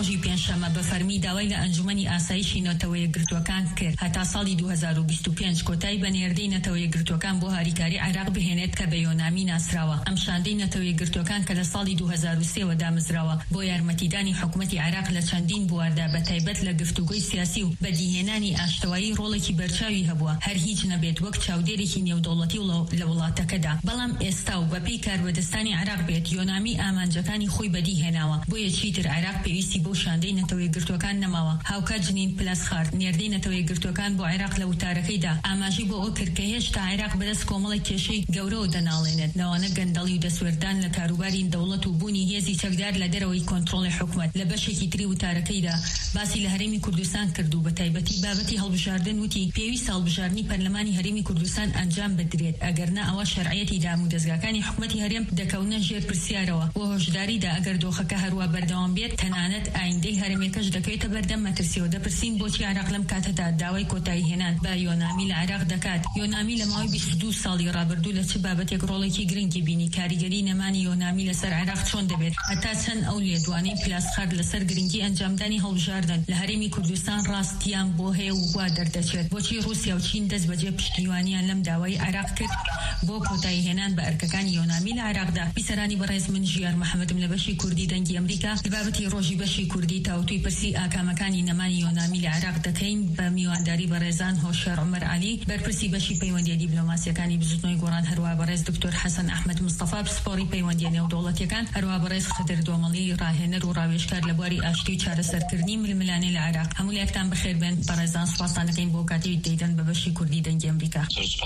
ڕۆژی پێنجشەمە بە فەرمی داوای لە ئەنجومەنی ئاسایشی نەتەوە یەکگرتوەکان کرد هەتا ساڵی 2025 کۆتایی بە نێردەی نەتەوە یەکگرتوەکان بۆ هاریکاری عێراق بهێنێت کە بە یۆنامی ناسراوە. ئەم شاندەی نەتەوە یەکگرتوەکان کە لە ساڵی 2003 دامەزراوە بۆ یارمەتیدانی حکوومەتی عێراق لە چەندین بواردا بە تایبەت لە گفتوگۆی سیاسی و بەدیهێنانی ئاشتەوایی ڕۆڵێکی بەرچاوی هەبووە هەر هیچ نەبێت وەک چاودێرێکی نێودەوڵەتی لە وڵاتەکەدا. بەڵام ئێستا و بەپێی کاربەدەستانی عێراق بێت یۆنامی ئامانجەکانی خۆی بەدیهێناوە بۆیە چیتر عێراق پێویستی بۆ شاندەی نەتەوە یەکگرتوەکان نەماوە. هاوکات جنین پلاس خارد نێردەی نەتەوە یەکگرتوەکان بۆ عێراق لە وتارەکەیدا ئاماژی بۆ ئەو کرد کە هێشتا عێراق بەدەست کۆمەڵی کێشەی گەورەوە دەناڵێنێت لەوانە گەندەڵی و دەسوێردان لە کاروباری دەوڵەت و بوونی هێزی چەکدار لە دەرەوەی کۆنتڕۆڵی حکومەت. لە بەشێکی تری وتارەکەیدا باسی لە هەرێمی کوردستان کرد و بە تایبەتی بابەتی هەڵبژاردن وتی پێویست هەڵبژاردننی پەرلەمانی هەرێمی کوردستان ئەنجام بدرێت ئەگەرنا ئەوە شەرعیەتی دام و دەستگاکانی حکومەتی هەرێم دەکەونە ژێر پرسیارەوە و هۆشداریدا ئەگەر دۆخەکە هەروە بەردەوام بێت تەنانەت ئایندەی هەرێمەکەش دەکەوێتە بەردەم مەترسیەوە. دەپرسین بۆچی عێراق لەم کاتەدا داوای کۆتایی هێنان بە یۆنامی لە عێراق دەکات. یۆنامی لە ماوەی 22 ساڵی ڕابردوو لە چ بابەتێک ڕۆڵێکی گرنگی بینی کاریگەری نەمانی یۆنامی لەسەر عێراق چۆن دەبێت هەتا چەند ئەو لێدوانەی پلاسخارد لەسەر گرنگی ئەنجامدانی هەڵبژاردن لە هەرێمی کوردستان ڕاستیان بۆ هەیە و وا دەردەچێت. بۆچی رووسیا و چین دەست بەجێ پشتیوانیان لەم داوای عێراق کرد بۆ کۆتایی هێنان بە ئەرکەکانی یۆنامی لە عێراقدا. بیسەرانی بەڕێز من ژیار محەممەدم لە بەشی کوردی دەنگی ئەمریکا بابەتی ڕۆژی بەشی کوردی تاوتوی پرسی ئاکامەکانی نەمانی یۆنامی لە عێراق دەکەین بە میوانداری بەڕێزان هۆشیار عومەر عەلی بەرپرسی بەشی پەیوەندیە دیپلۆماسیەکانی بزوتنەوەی گۆڕان هەروە بەڕێز دکتۆر حەسەن ئەحمەد مستەفا پسپۆڕی پەیوەندیە نێودەوڵەتیەکان هەروە بەڕێز خدر دۆمەڵی ڕاهێنەر و ڕاوێژکار لە بواری ئاشتی و چارەسەرکردنی ململانەی لە عێراق. هەموو لایەکتان بەخێر بێن. بەڕێزان سوپاسان دەکەین بۆ کاتێک دەیدەن بە بەشی کوردی دەنگی ئەمریکا.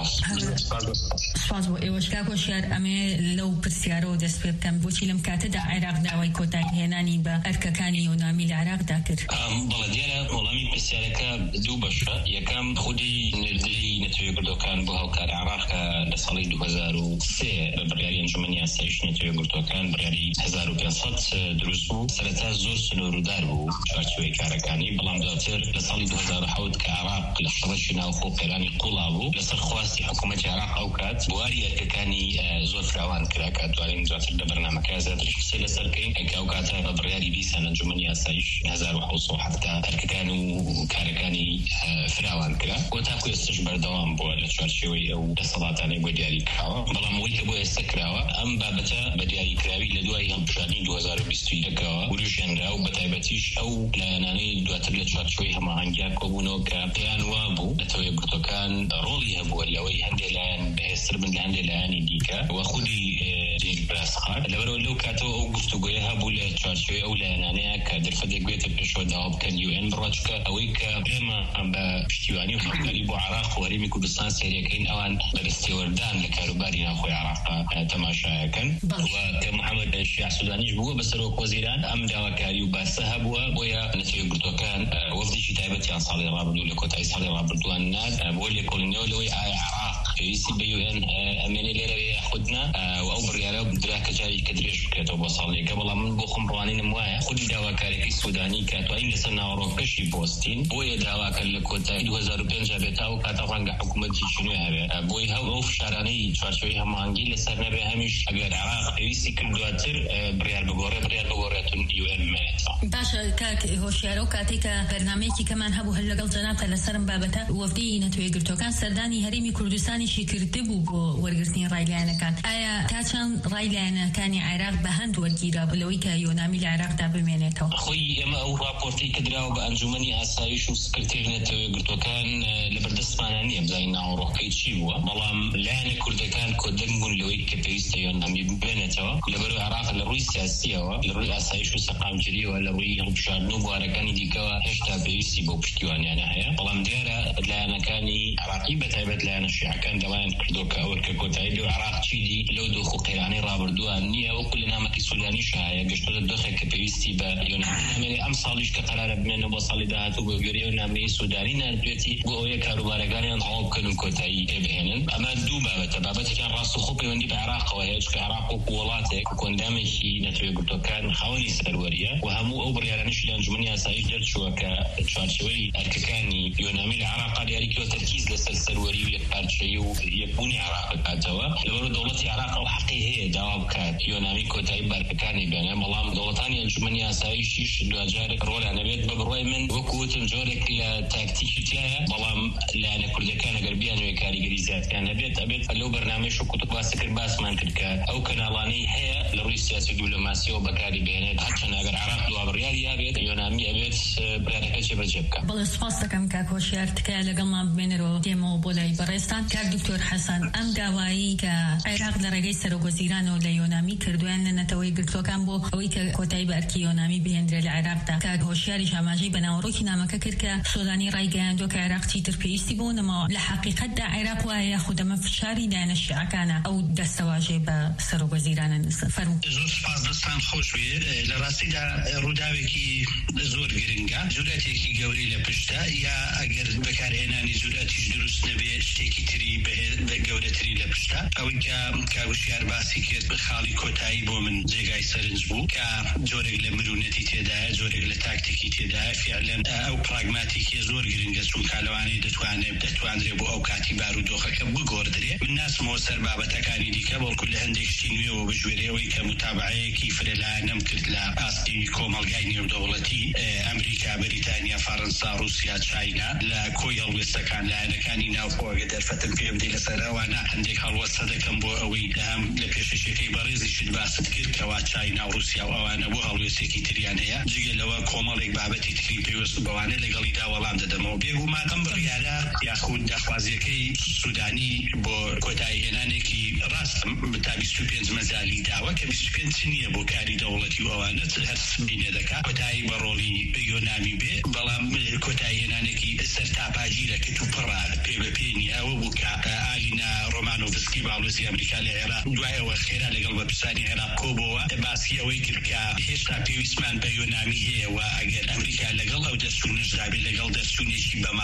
سپاس بۆ ئێوەش کاک هۆشیار. ئەمێ لەو پرسیارەوە دەست پێ بکەم بۆچی لەم کاتەدا عێراق داوای کۆتایی هێنانی بە ئەرکەکانی یۆنامی لە عێراقدا کرد؟ بەڵێ دیارە وەڵامی پرسیارەکە دوو بەشە. یەکەم خودی نێردەی نەتەوە یەکگرتوەکان بۆ هاوکار عێراق لە ساڵی 2003 بە بڕیاری ئەنجومەنی ئاسایشی نەتەوە یەکگرتوەکان بڕیاری 1500 دروست بوو. سەرەتا زۆر سنووردار بوو چارچوبەی کارەکانی، بەڵام دواتر لە ساڵی 2007 کە عێراق لە شەڕەشی ناوخۆ قەیرانی قوڵا بوو لەسەر خواستی حکوومەتی عێراق ئەو کات بواری ئەرکەکانی زۆر فراوان کرا کە دوایین دواتر لە بەرنامەکە زیاتریش قسەی لەسەرکەین کە ئەو کاتە بە بڕیاری بیسان ئەنجومەنی ئاسایش 1770 ئەرکەکان و کارەکانی فراوان کرا بۆ تاکو ئێستش بەردەوام بووە لە چوارچێوەی ئەو دەسەڵاتانەی بۆ دیاری کراوە. بەڵام ئەوەی کە بۆ ئێستا کراوە ئەم بابەتە بە دیاریکراوی لە دوای هەڵبژاردننی 2021ەوە وروژێنرا و بە تایبەتیش ئەو لایەنانەی دواتر لە چوارچێوەی هەماهەنگیا کۆبوونەوە کە پێیان وا بوو نەتەوە یەکگرتوەکان ڕۆڵی هەبووە لەوەی هەندێک لایەن بەهێزتر بن لە هەندێک لایەنی دیکە و خودی جێری پلاسخارد لەبەرەوە لەو کاتەوە ئەو گفتوگۆیە هەبوو لە چوارچێوەی ئەو لایەنانەیە کە دەرفەتێک بێتە پێشەوە داوا بکەن UN بڕواچکە ئەوەی کە بێمە بە پشتیوانی و هەمکاری بۆ عێراق و هەرێمی کوردستان سەیرەکەین ئەوان بەدەستێوەردان لە کاروباری ناوخۆی عێراق تەماشایەکەن و کە محەممەد شیع سودانیش بووە بەسەرۆک وەزیران ئەم داواکاری و باسە هەبووە بۆیە نەتەوە یەکگرتوەکان وەفدێکی تایبەتیان ساڵی ڕابردوو لە کۆتایی ساڵی ڕابردووان نات بۆ لێکۆڵینەوە لەوەی عێراق پێویستی بە UN ئەمێنێ لێرەوە یاخودنا و ئەو بڕیارە درا کە جاری کە درێژ بکرێتەوە بۆ ساڵێکە. بەڵام من بۆ خۆم ڕوانینم وایە خودی داواکارێکی سودانی کە توانین لەسەر ناوەڕۆکەشی پۆستین بۆیە داواکە لە کۆتایی 2005 بێت ئەو کاتە ڕەنگە حکوومەتی چینوێ هەبێت بۆی ئەو فشارانەی چوارچێوەی هەماهەنگی لەسەر نەبێ هەمیش ئەگەر عێراق پێویستی کرد دواتر بڕیار بگۆڕێتون UN بمێنێتەوە. باشە کاک هۆشیارە و کاتێک کە بەرنامەیەکی کەمان هەبوو هەر لەگەڵ جەنابتە لەسەرم بابەتە وەفدی نەتەوە یەکگرتوەکان سەردانی هەرێمی کوردستانیشی کرده بوو بۆ وەرگرتنی ڕایلایەنەکان. ئایا تا چەند ڕایلایەنەکانی عێراق بە هەند وەرگیرا لەوەی کە یۆنامی لە عێراقدا بمێنێتەوە؟ خۆی ئێمە ئەو راپۆرتەی کە دراوە بە ئەنجومەنی ئاسایش و سکرتێری نەتەوە یەکگرتوەکان لە بەردەستمانە نییە بزانین ناوەڕۆکەی چی بووە، بەڵام لایەنە کوردەکان کۆدەنگ بوون لەوەی کە پێویستە یۆنامی بمێنێتەوە لەبەرەوەی عێراق لە ڕووی سیاسیەوە لە ڕووی ئاسایش و سەقامگیریەوە لە ڕووی هەڵبژاردن و بوارەکانی دیکەوە هێشتا پێویستی بۆ پشتیوانیانە هەیە. بەڵام دیارە لایەنەکانی عێراقی بەتایبەت لایەنە شیعەکان دەڵیان کردو کە ئەوەرکە کۆتایی لەو عێراق چیدی لەو دۆخ و قەیرانەی ڕابردووان نییە وەکو لە نامەتی سودانیش هەیە گەشتۆتە دۆخێک کە پێویستی بە یۆنامی ئەم ساڵیش کە قەرارە بمێنەوە بۆ ساڵی داهاتوو بۆ گوێرەی یۆنامی سودانی ناردوێتی بۆ ئەوەیە کاروبارەکانیان هەواڵ بکەن و کۆتایی پێبهێنن. ئەمە دوو بابەتە. بابەتێکیان ڕاست و خۆ پەیوەندی بە عێراقەوە هەیە چکە عێراق وەکو وڵاتێک و کۆندامێکی نەتەوە یەکگرتوەکان خاوەنی سەروەریە و هەموو ئەو بڕیارانیشی لە ئەنجومەنی ئاسایش دەرچووە کە چوارچێوەی ئەرکەکانی یۆنامی لە عێراق دیاری کردووە تەرکیز لەسەر سەروەری و یەکپارچەیی و يكون عراق كاتوا لبرو دولة عراق أو حقيقية جواب كات يونامي كوتاي باركاني بينه ملام دولتاني الجمنية سايشيش دواجارك رول أنا بيت ببروي من وقوة الجورك لتكتيك تياها ملام لأن كل كان غربيا وكاري غريزات كان بيت لو برنامج شو كتب باسكر باس ما نتركه أو كنالاني هي لروسيا دبلوماسية وبكاري بينه حتى أنا عراق دو أبريالي أبيت يونامي أبيت برادكتش بجبك. بالإصفاص كم كاكوشيرت كالجمع بينرو ديمو بولاي بريستان كدكتور حسن أم داوایی که عراق درجه سرگذشتن و لیونامی کردوان نتوی گرتو کم بو اوی که کوتای برکی یونامی بیندر العراق تا که هوشیاری شماجی بناورو کی نامه کرد که سودانی رای گندو که عراق تیتر پیستی بون ما لحقیقت در عراق و یا خود ما فشاری دانش عکانه او دستواجه با سرگذشتن نس فرم. زود سپاس دستان خوش بی لراستی در روداوی کی زور گرینگا جوراتی کی جوری لپشتا یا اگر بکارهنانی جوراتیش درست نبی شتیکی تری به گورتری لپشتا او که وشیار باسی کرد به خالی کوتایی بو من جگای سرنج بو که جورگ لمرونتی تیده جورگ لتاکتیکی تیده فعلا او پراغماتیکی زور گرینگه چون کالوانی دتوانره بو او کاتی بارودوخه که بگوردره من ناس موسر بابتکانی دیکه بلکل هندکشتینوی و بجوره وی که متابعه کیفر لعنم کرد لآستی کومالگای نیو دولتی امریکا بریتانیا فرانسا روسیا چاینا لکوی الوستکان لعنکانی ناوپوگه در فتن پیم دیل سراوانا هندک هلوسته دکم بو اوی لهم لپیششکی بریزی شد باست کرد که وا چاینا و روسیا و آوانا بو هلوستکی تریانه جگه لوا کومالک بابتی تری پیوست بوانه لگلی دا ولام دادم و بیگو ماتم بریاره یا خود دخوازیکی سودانی با کوتای هنانه کی راست تا 25 مزالی داوا که 25 سنیه بو کاری دولتی و آوانا هر بینه دکا کوتای بارولی یونامی بی بلام کوتای هنانه کی سرتاپاجیره که تو پرار پی به پینی او بو که آلینا رومانوفسکی بالوزی امریکا لعراق دوای و خیره لگل بپسانی عراق کوبوا باسی اوی کرد که هشتا پیویسمان به یونامی هی و اگر امریکا لگل او دستونش دابی لگل دستونشی به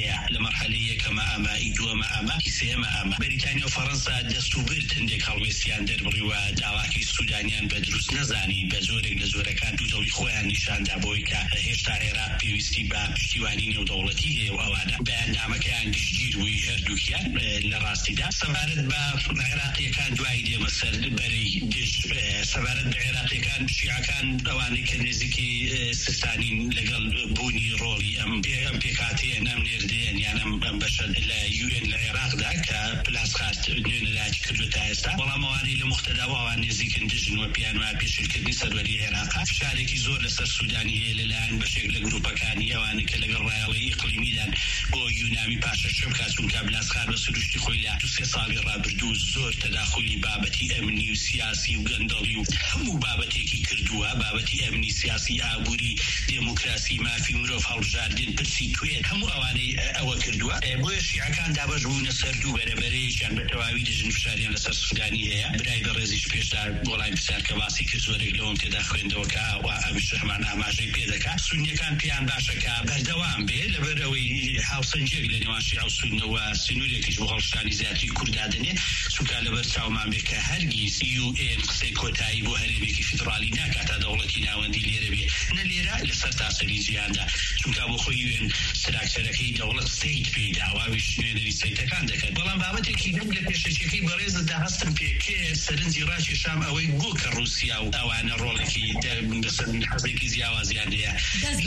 مرحله کما اما ایدو ما اما کسی ما اما بریتانیا و فرانسا دستو برتن دک هلوستیان در بری و داواکی سودانیان به دروست نزانی به زورگ لزورکان دو دولی خویان نشان دابوی که هشتا عراق پیویستی با پشتیوانی نو دولتی هی و آوانا برنامه که اندیشگیر وی هردوکیان لراستی دا سوارد با عراقی کان دوای دی مصر بری دش سوارد به عراقی کان شیعه کان اوانی که نزدیکی سیستانین لگل بونی رولی ام پیکاتی نم نردین یعنی ام بشد ل UN العراق دا که پلاس خاست نون لاج کردوتا است ولی موانی لمختدا و اوانی نزدیک دژن و پیان و پیشکردنی سروری عراق فشارکی زور لسر سودانی للان بشکل گروپ کانی اوانی که لگل رایالی اقلیمی دان با یونامی پاش شبکه چون که پلاس خار به سروشتی خویلا تو سه سالی را بردو زور تداخلی بابتی امنی و سیاسی و گندلی و همو بابتی کی کردوها بابتی امنی سیاسی عبوری دموکراسی مافی مروف هالجاردین پرسی توی همو اوانی او کردوها بوی شیعه کان دابش بوون سردو برابریشان به تواوی دژن فشاریان لسر سودانی هیا برای برزیش پیش در بولای بسیار که واسی که زورگ لون تداخلنده و که و امیش همان آماجه پیدا که سونی کان پیان باشه که بردوام به لبروی حوسنجگ لنوان شیعه و سنه و سنوری کش بخالشتانی زیادی کردادنه سوکا لبر چاومان به که هرگیز UN قصه کوتایی بو هرمی که فدرالی نکاتا دولتی ناوندی لیره بی نلیره لسر تاثری جیانده سوکا بو خوی UN سراکسرکی دولت ستیت پیدا و اویش نویدری ستیتکان دکد بلان بابتی که دنگل پیششکی بریز ده هستم پیکه سرنزی راشی شام اوی بو که روسیا و اوان رولکی بسن حضیکی زیاوازیانده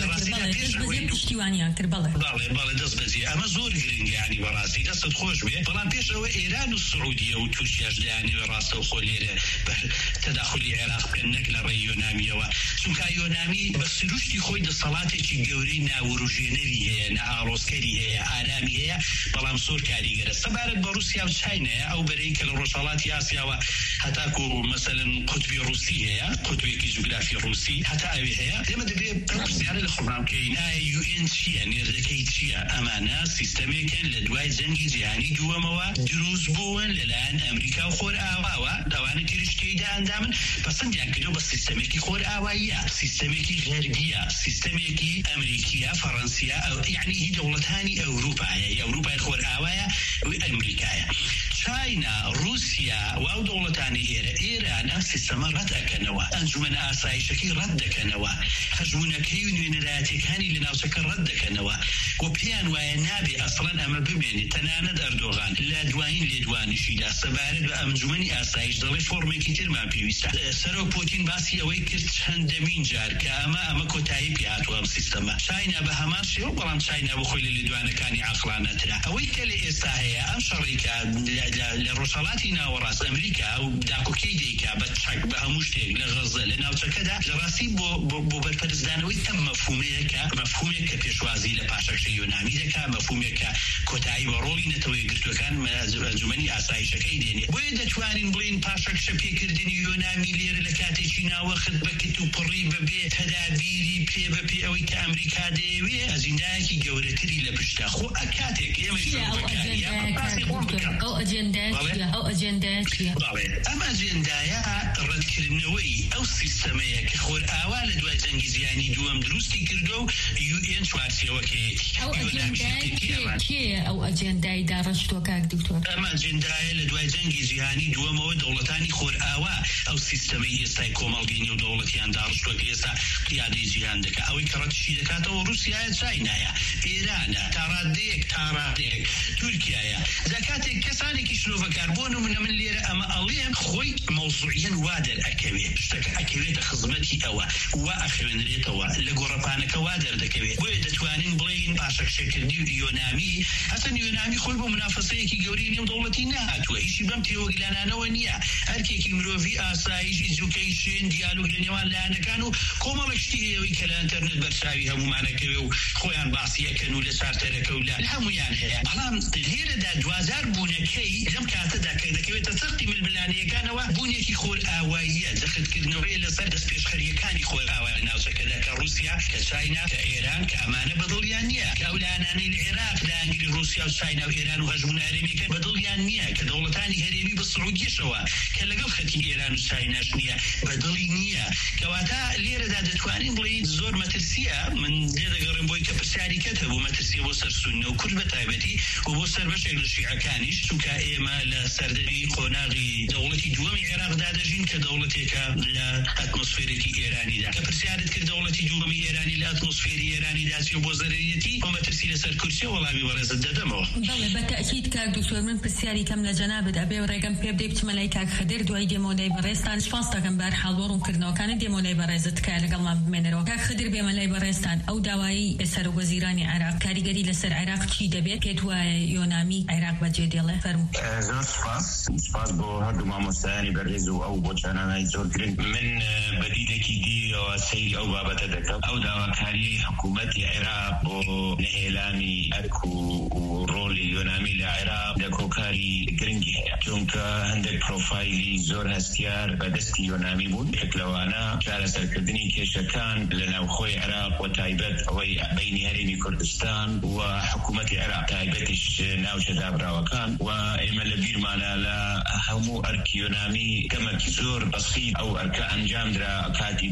بله دست بزی اما زور گرینگ یعنی براستی دست خوش بی بلان پیش او ایران و سعودیه و توشیش دیانی و راست و خولیره تداخلی عراق کنک لرای یونامیه و چونکه یونامی بس روشتی خوی ده صلاتی که گوری ناوروژینری هیا ناروسکری هیا آرامی هیا بلان سور کاریگره سبارد با روسیا و چاینا او برای که روشالاتی آسیا و حتی که مثلا قطبی روسی هیا قطبی که جغرافی روسی حتی اوی هیا اما دبی پرسیاره لخورنام که اینا UN چیه نردکی چیه امانا سیستمی کن لدوای زنگی جهانی دواموا دروز بوون للان امریکا و خور آوا دوانی تیرشتی ده اندامن پسند یان کدو با سیستمی که خور آواییه سیستمی که غربیه سیستمی که امریکیه فرانسیه یعنی هی دولتانی اروپای خور آوایه و امریکایه چاینا روسیا و دولتانی ایران سیستم رد اکنوا انجمن آسایشکی رد اکنوا هجمونکی و نوینراتیکانی لناوسک رد اکنوا و پیان وایە نابێ ئەسڵەن ئەمە بمێنێت تەنانەت ئەردۆغان لە دوایین لێدوانیشیدا سەبارەت بە ئەنجومەنی ئاسایش دەڵێ فۆرمێکی ترمان پێویستە. سەرۆک پوتین باسی ئەوەی کرد چەندەمین جار کە ئەمە کۆتایی پێ هاتووە ئەم سیستەمە. چاینا بە هەمان شێوە بەڵام چاینا بخۆی لە لێدوانەکانی عاقلانەترە. ئەوەی کە لە ئێستا هەیە ئەم شەڕێکە لە ڕۆژهەڵاتی ناوەڕاست ئەمریکا و داکۆکەی دەیکا بە چەک بە هەموو شتێک لە غەزە لە ناوچەکەدا لەڕاستی بۆ بەرپەرزدانەوەی ئەم مەفهومێک کە پێشوازی لە پاشەکشە یۆنامی دەکا، مەفهومێک کە کۆتایی بە ڕۆڵی نەتەوەی گرتوەکان ئەنجومەنی ئاسایشەکەی دێنێ. بۆیە دەتوانین بڵین پاشەکشە پێکردنی یۆنامی لێرە لە کاتێکی ناوەخت بەکت و پڕی بەبێ تەدابیری پێ بەپێ ئەوەی کە ئەمریکا دەیەوێ ئەجندایەکی گەورەتری لە پشتە. خۆ ئەکاتێک ئێمە ئەم ئەجێندایە ڕەتکردنەوەی ئەو سیستەمەیە کە خۆر ئاوا لە دوای جەنگی جیهانی دووەم دروستی کردو و UN چوارچێوەکەیەتی ئەو ئەجێندای داڕشتووە کاک دکتۆر. ئەم ئەجێندایە لە دوای جەنگی جیهانی دووەمەوە دەوڵەتانی خۆر ئاوا ئەو سیستەمەی ئێستای کۆمەڵگەی و دەوڵەتیان داڕشتووە کە ئێستا قیادەی جیهان دەکات. ئەوەی کە ڕەتشی دەکاتەوە رووسیایە، چاینایە، ئێرانە، تا ڕادەیەک تورکیایە. زەکاتێک کەسانێکی شلۆڤەکار بۆ نمونە من لێرە ئەمە ئەڵێم خۆی مەوزوعیەن وا دەرئەکەوێت، شتەکە ئەکەوێتە خزمەتی ئەوە وا ئەخوێنرێتەوە لە گۆڕەپانەکە وا دەردەکەوێت. بۆیە دەتوانین بڵێین پاشەکشەکردنی و یۆنامی هەسەن یۆنامی خۆی بۆ منافەسەیەکی گەورەی نێو دەوڵەتی نەهاتووە، هیچی بەم تێوەگلانانەوە نییە. هەرکێکی مرۆڤی ئاسایش ئیزوکەیشن دیالۆگ لە نێوان لایەنەکان و کۆمەڵێک شتی هەیەوەی کە لە ئینتەرنێت بەرچاوی هەمومانەکەوێ و خۆیان باسیەکەن و لە چارتەرەکە و لە هەمویان هەیە. بەڵام لێرەدا دوازار بوونەکەی لەم کاتەدا کە دەکەوێتە سەختی ململانیەکانەوە بوونێکی خۆر ئاواییە، دەخستکردنەوەی لەسەر دەست پێشخەریەکانی خۆر ئاوا لە ناوچەکەدا کە رووسیا، کە چاینا، کە ئێران، کە ئەمانە بەدڵیان نییە، کە ئەو لایەنانەی لە عێراق لە ئەنگلی رووسیا و چاینا و ئێران و هەژمون هەرێمیەکە بەدڵیان نییە، کە دەوڵەتانی هەرێمی بە سعودیەشەوە کە لەگەڵ خەتی ئێران و چایناش نییە بەدڵی نییە. کەواتە لێرەدا دەتوانین بڵێین زۆر مەترسیە. من لێ دەگەڕێم بۆی کە پرسیاری کەت هەبوو مەترسیە بۆ سەر سوننە و کورد بە تایبەتی و بۆ سەر بەشێک لە شیعەکانیش، چونکە ئێمە لە سەردەمی قۆناغی دەوڵەتی دووەمی عێراقدا دەژین کە دەوڵەتێکە لە ئەتمۆسفێرێکی ئێرانیدا. کە پرسیارت کرد دەوڵەتی دووەمی ئێرانی لە ئەتمۆسفێری ئێرانیدا چی بۆ زەرەریەتی بۆ مەترسی لەسەر کورسیە وەڵامی بەڕێزت دەدەمەوە. بەڵێ بەتەکید کاک دکتۆر، من پرسیاری کەم لە جەنابەت ئەبێ و ڕێگەم پێ بدەیت بچمە لای کاک خەدر دوای دێمۆلای بەڕێستان. سپاس دەکەم بەرحاڵ بۆ ڕوونکردنەوەکانە دێمۆلای بەڕێزت تکایە لەگەڵمان بمێنەرەوە. کاک خەدر بێمە لای بەڕێستان، ئەو داوایی سەرۆک وەزیرانی عێراق کاریگەری لەسەر عێراق چی دەبێت؟ پێت وایە یۆنامی عێراق بەجێ دێڵێ؟ فەرموو. زۆر سپاس بۆ هەردوو مامۆستایانی بەڕێز و ئەو بۆ چانانای زۆر گرنگ. من بەدیلێکی دیەوە سەیری ئەو بابەتە دەکەم. ئەو داواکاری حکوومەتی عێراق بۆ نەهێلانی ئەرک و ڕۆلی یۆنامی لە عێراق لە کۆکاری گرنگی هەیە، چونکە هەندێک پرۆفایلی زۆر هەستیار بەدەستی یۆنامی بوون. یەکلەوانە چارەسەرکردنی کێشەکان لە ناوخۆی عێراق و تایبەت ئەوەی بینی هەرێمی کوردستان و حکوومەتی عێراق تایبەتیش ناوچە دابراوەکان و ئێمە لە بیرمانە لە هەموو ئەرکی یۆنامی کەمێکی زۆر بەسیط ئەو ئەرکە ئەنجامدرا کاتی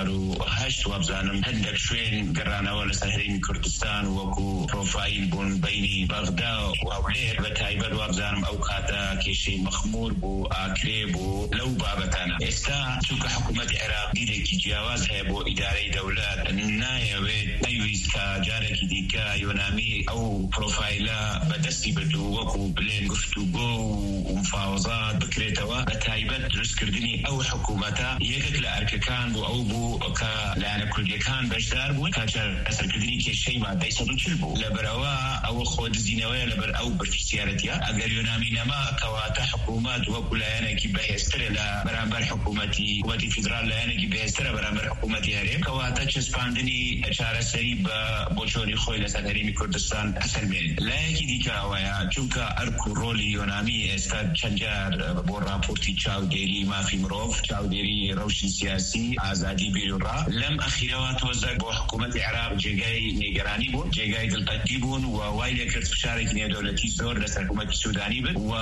2008 وابزانم هەندێک شوێن گەڕانەوە لەسەر هەرێمی کوردستان وەکو پرۆفایل بوون بینی بەغدا و هەولێر بە تایبەت وابزانم ئەو کاتە کێشەی مەخمور بوو، ئاکرێ بوو لەو بابەتانە. ئێستا چونکە حکوومەتی عێراق دیرێکی جیاواز هەیە بۆ ئیدارەی دەوڵەت، نایەوێت پێویست کە جارێکی دیکە یۆنامی ئەو پرۆفایلە بەدەستی بردو وەکو بلێن گفتوگۆ و مفاوەزات بکرێتەوە. بە تایبەت دروستکردنی ئەو حکوومەتە یەکێک لە ئەرکەکان بوو ئەو بوو کە لایەنە کوردیەکان بەشدار بوون کارەسەرکردنی کێشەی مادەی 140 بوو. لەبەرەوە ئەوە خۆ دزینەوەیە لەبەر ئەو بەرپرسیارەتیە. ئەگەر یۆنامی نەما کەواتە حکوومەت وەکو لایەنێکی بەهێزترە لە بەرامبەر حکوومەتی فیدرال، لایەنێکی بەهێزترە بەرامبەر حکوومەتی هەرێم، کەواتە چەسپاندنی چارەسەری بە بۆچۆری خۆی لەسەر هەرێمی کوردستان ئەسەر بێنێت. لایەکی دیکە ئەوەیە چونکە ئەرک و ڕۆلی یۆنامی ئێستا چەند جار بۆ راپۆرتی چاودێری مافی مرۆڤ، چاودێری ڕەوشی سیاسی، ئازادی بیرڕا لەم ئەخیرەوە تۆزە بۆ حکوومەتی عێراق جێگای نیگەرانی بوون، جێگای دڵتەنگی بوون و وای لێکرد فشارێکی نێودەوڵەتی زۆر لەسەر حکوومەتی سوودانی بن و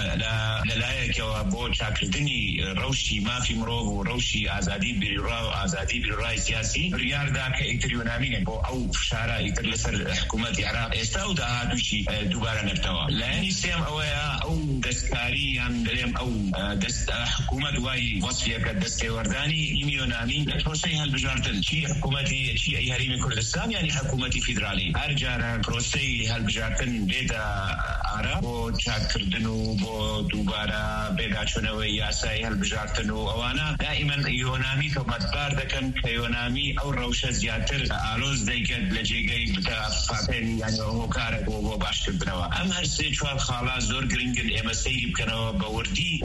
لەلایەکەوە بۆ چاکردنی ڕەوشی مافی مرۆڤ و ڕەوشی ئازادی بیرڕا و ئازادی بیرڕای سیاسی بڕیاردا کە ئیتر یۆنامینێ بۆ ئەو فشار هوكارا يترسل حكومة العراق استودع هذا الشيء دوباره نفتوى لأن يسيم أو دستكاري يعني دليم أو دست حكومة واي وصفية كدست ورداني يميونامي لتوسي هالبجارتن شيء حكومتي شيء أي هريم كردستان يعني حكومتي فيدرالي أرجع بروسي هالبجارتن بيدا عرب وشاد كردنو بو دوباره بيدا شنوي ياساي هالبجارتن وأنا دائما يونامي كمدبار دكن كيونامي أو روشة زياتر آلوز ديكد لجيجي بتا فاتين يعني هوكارا وباش كردنوا أم هرسي شوال خالا زور جرينجن إمسي بكنوا بوردي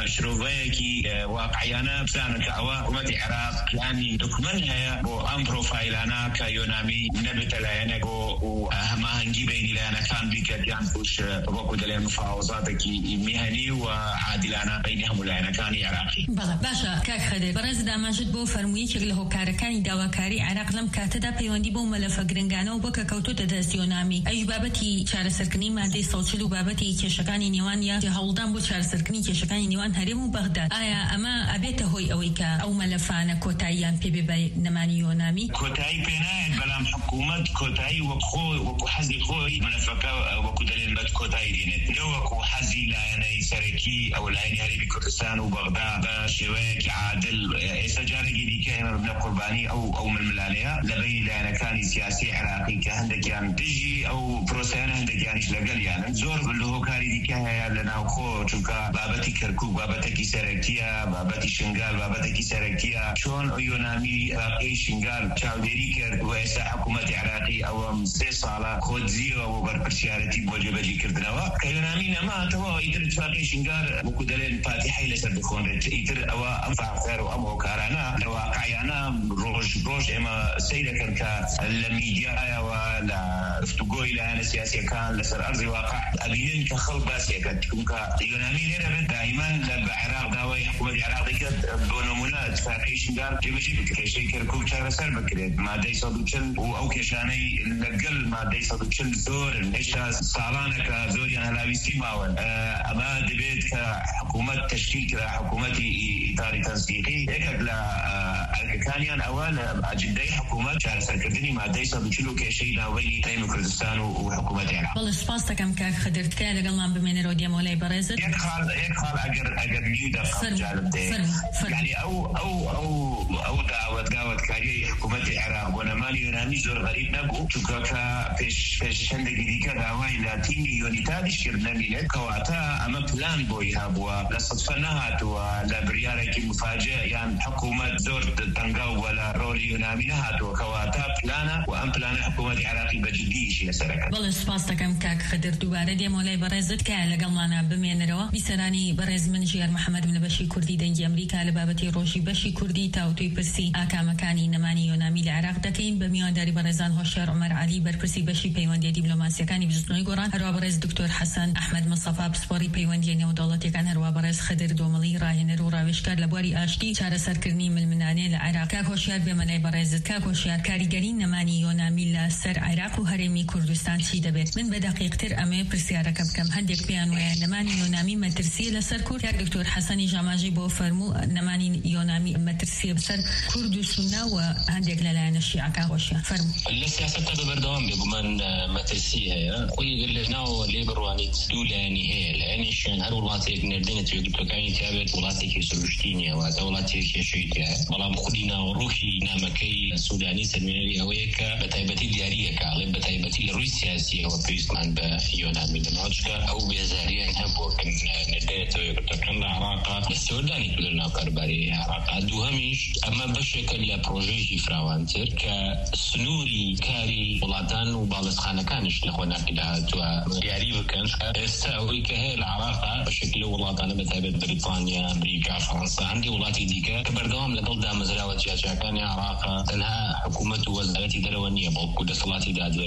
وشروفيكي واقعيانا بسانك أوا حكومة العراق يعني دكمنها بو أم بروفايلانا كيونامي نبت لأنك وأهما هنجي بيني لأنا كان بيكد ينفوش وقو دليل مفاوضاتك مهني وعادلانا بينهم لأنا كان عراقي باشا كاك خدر برز داماجد بو فرموية كل هوكاركاني داواكاري عراق لم كاتدا بيواندي بو ملفا گرنگانه وبكا كوتو تدسيونامي أي بابتي چارەسەرکردنی مادەی 140 و بابەتی کێشەکانی نێوان یا هەوڵدان بۆ چارەسەرکردنی کێشەکانی نێوان هەرێم و بەغداد ئایا ئەمە ئەبێتە هۆی ئەوەی کە ئەو مەلەفانە کۆتاییان پێ بێ نەمانی یۆنامی کۆتایی پێ نایەت بەڵام حکوومەت کۆتایی وەکو حەزی خۆی مەلەفەکە وەکو دەلێن بەت کۆتایی دێنێت لە وەکو حەزی لایەنەی سەرەکی ئەو لایەنی هەرێمی کوردستان و بەغداد بە شێوەیەکی عادل ئێستا جارێکی دیکە ئێمە بنە قوربانی ئەو ململانەیە لەبەری لایەنەکانی سیاسی عراقی کە هەندێکیان دژی ئەو پرۆسەیانە هەندێکیانیش لەگەڵیانن زۆر لەهۆکاری دیکە هەیە لەناو خۆ چونکە بابەتی کەرکووک بابەتێکی سەرەکیە بابەتی شنگال بابەتێکی سەرەکیە چۆن یۆنامی عراقی شنگال چاودێری کرد و ئێستا حکوومەتی عراقی ئەوەم 3 ساڵە خۆتزیەوە بۆ بەرپرسیارەتی بۆ جێبەجێکردنەوە کە یۆنامی نەماتەوە ئیتر اتفاقی شنگال وەکو دەلێن فاتحەی لەسەر بخۆنرێت ئیتر ئەوە ئەم فاقەر و ئەم هۆکارانە لە واقعیانە ڕۆژ ئێمە سەیر دەکەن کە لە میدیایەوە لە گفتوگۆی لایەنە سیاسیەکان لەسەر ئەرزی واقع ئەبینن کە خەڵک باسێکە چونکە یۆنامی لێرە بێت دائیما لە عێراق داوای حکوومەتی عێراق دەکرد بۆ نمونە اتفاقی شنگال جێبەجێ بکرێت کێشەی کەرکووک چارەسەر بکرێت مادەی 140 و ئەو کێشانەی لەگەڵ مادەی 140 زۆرن هێشتا ساڵانە کە زۆریان هەلاویستی ماون ئەمە دەبێت کە حکوومەت تشکیل کرا حکوومەتی ئیتاری تەنسیقی یەکێک لە ئەرکەکانیان ئەوە لە ئاجندەی حکوومەت چارەسەرکردنی مادەی 140 و کێشەی ناوەی هەرێمی کوردستان و حکوومەتی عێراق. بەڵێ سپاس دەکەم کاک خەدر تکایە لەگەڵمان بمێنەرەوە دیێمەوەلای بەڕێزت یەک خاڵ ئەگەر نیو جالب دێ یعنی ئەو داوەتکاریەی حکوومەتی عێراق بۆ نەمانی یۆنامی زۆر غەریب نەبوو چونکە کە پێش چەندێکی دیکە داوای لاتی میلیۆنیتاریش کرد نەبینێت کەواتە ئەمە پلان بۆی هەبووە لە سەدفە نەهاتووە لە بریارێکی مفاجئ یان حکوومەت زۆر تەنگاو وە لە ڕۆلی یۆنامی نەهاتووە کەواتە پلانە و ئەم پلانە حکوومەتی عێراقی بەجددیشی لەسەرەکە. بەڵێ سپاس دەکەم کاک خەدر دووبارە دیێمەوەلای بەڕێزت کە لەگەڵمانە بمێنەرەوە بیسەرانی بەڕێز من ژیار محەممەدم لە بەشی کوردی دەنگی ئەمریکا لە بابەتی ڕۆژی بەشی کوردی تاوتوی پرسی ئاکامەکانی نەمانی یۆنامی لە عێراق دەکەین بە میوانداری بەڕێزان هۆشیار عومەر عەلی بەرپرسی بەشی پەیوەندی دیپلۆماسیەکانی بزنەوەی گۆڕان هەروە بەڕێز دکتۆر حەسەن ئەحمەد مەستەفا پسپۆڕی پەیوەندی نێودەوڵەتیەکان هەروە بەڕێز خەدر دۆمەڵی ڕاهێنەر و ڕاوێژکار لە بواری ئاشتی چارەسەرکردنی ململانێ لە عێراق. کاک هۆشیار بێمەلای بەڕێزت کاک هۆشیار کاریگەری نەمانی یۆنامی لە سەر عێراق و هەرێمی کوردستان چی دەبێت؟ من بە دەقیقتر ئەمێ پرسیارەکە بکەم هەندێک پێیان وایە نەمانی یۆنامی مەترسیە لەسەر کورد کاک دکتۆر حەسەنی ژاماژی بۆ فەرموو نەمانی یۆنامی مەترسیە بەسەر کورد و سوننا و هەندێک لەلایەنە شیعەکە هۆشیار فەرموو. لە سیاسەتە بەردەوام بێ بمان مەترسی هەیە خۆی لەناوە لێ بڕوانیت دوو لایەنی هەیە لایەنیشیان هەر وڵاتێک نردێنێت یەکگرتوەکانی تیابێت وڵاتێکی سروشتی نییە واتە وڵاتێک کێشەی تایە بەڵام خودی ناوەڕۆکی نامەکەی سوودانی سەرمێنەری ئەوەیە کە بە تایبەتی دیاریەکە ئەڵێ بە تایبەتی لە ڕووی سیاسیەوە پێویستمان بە یۆنامی دەماچکە ئەو بێزاریان هەبووە کە نردێتەوە یەکگرتوەکان لە عێراقا لە سەوردانی تو لەناو کارباری عێراقا دووهەمیش ئەمە بەشێکە لە پرۆژەیەکی فراوانتر کە سنووری کاری وڵاتان و باڵەسخانەکانیش لە خۆناکی داهاتووە دیاری بکەن ئێستا ئەوەی کە هەیە لە عێراقا بەشێک لە وڵاتانە بە تایبەت بریتانیا ئەمریکا فەڕەنسا هەندی وڵاتی دیکە کە بەردەوام لەگەڵ دامەزراوە جیاجاکانی عێراقا تەنها حکوومەت و وەزارەتی دەرەوە نییە بەڵکو دەسەڵاتی دادوەریە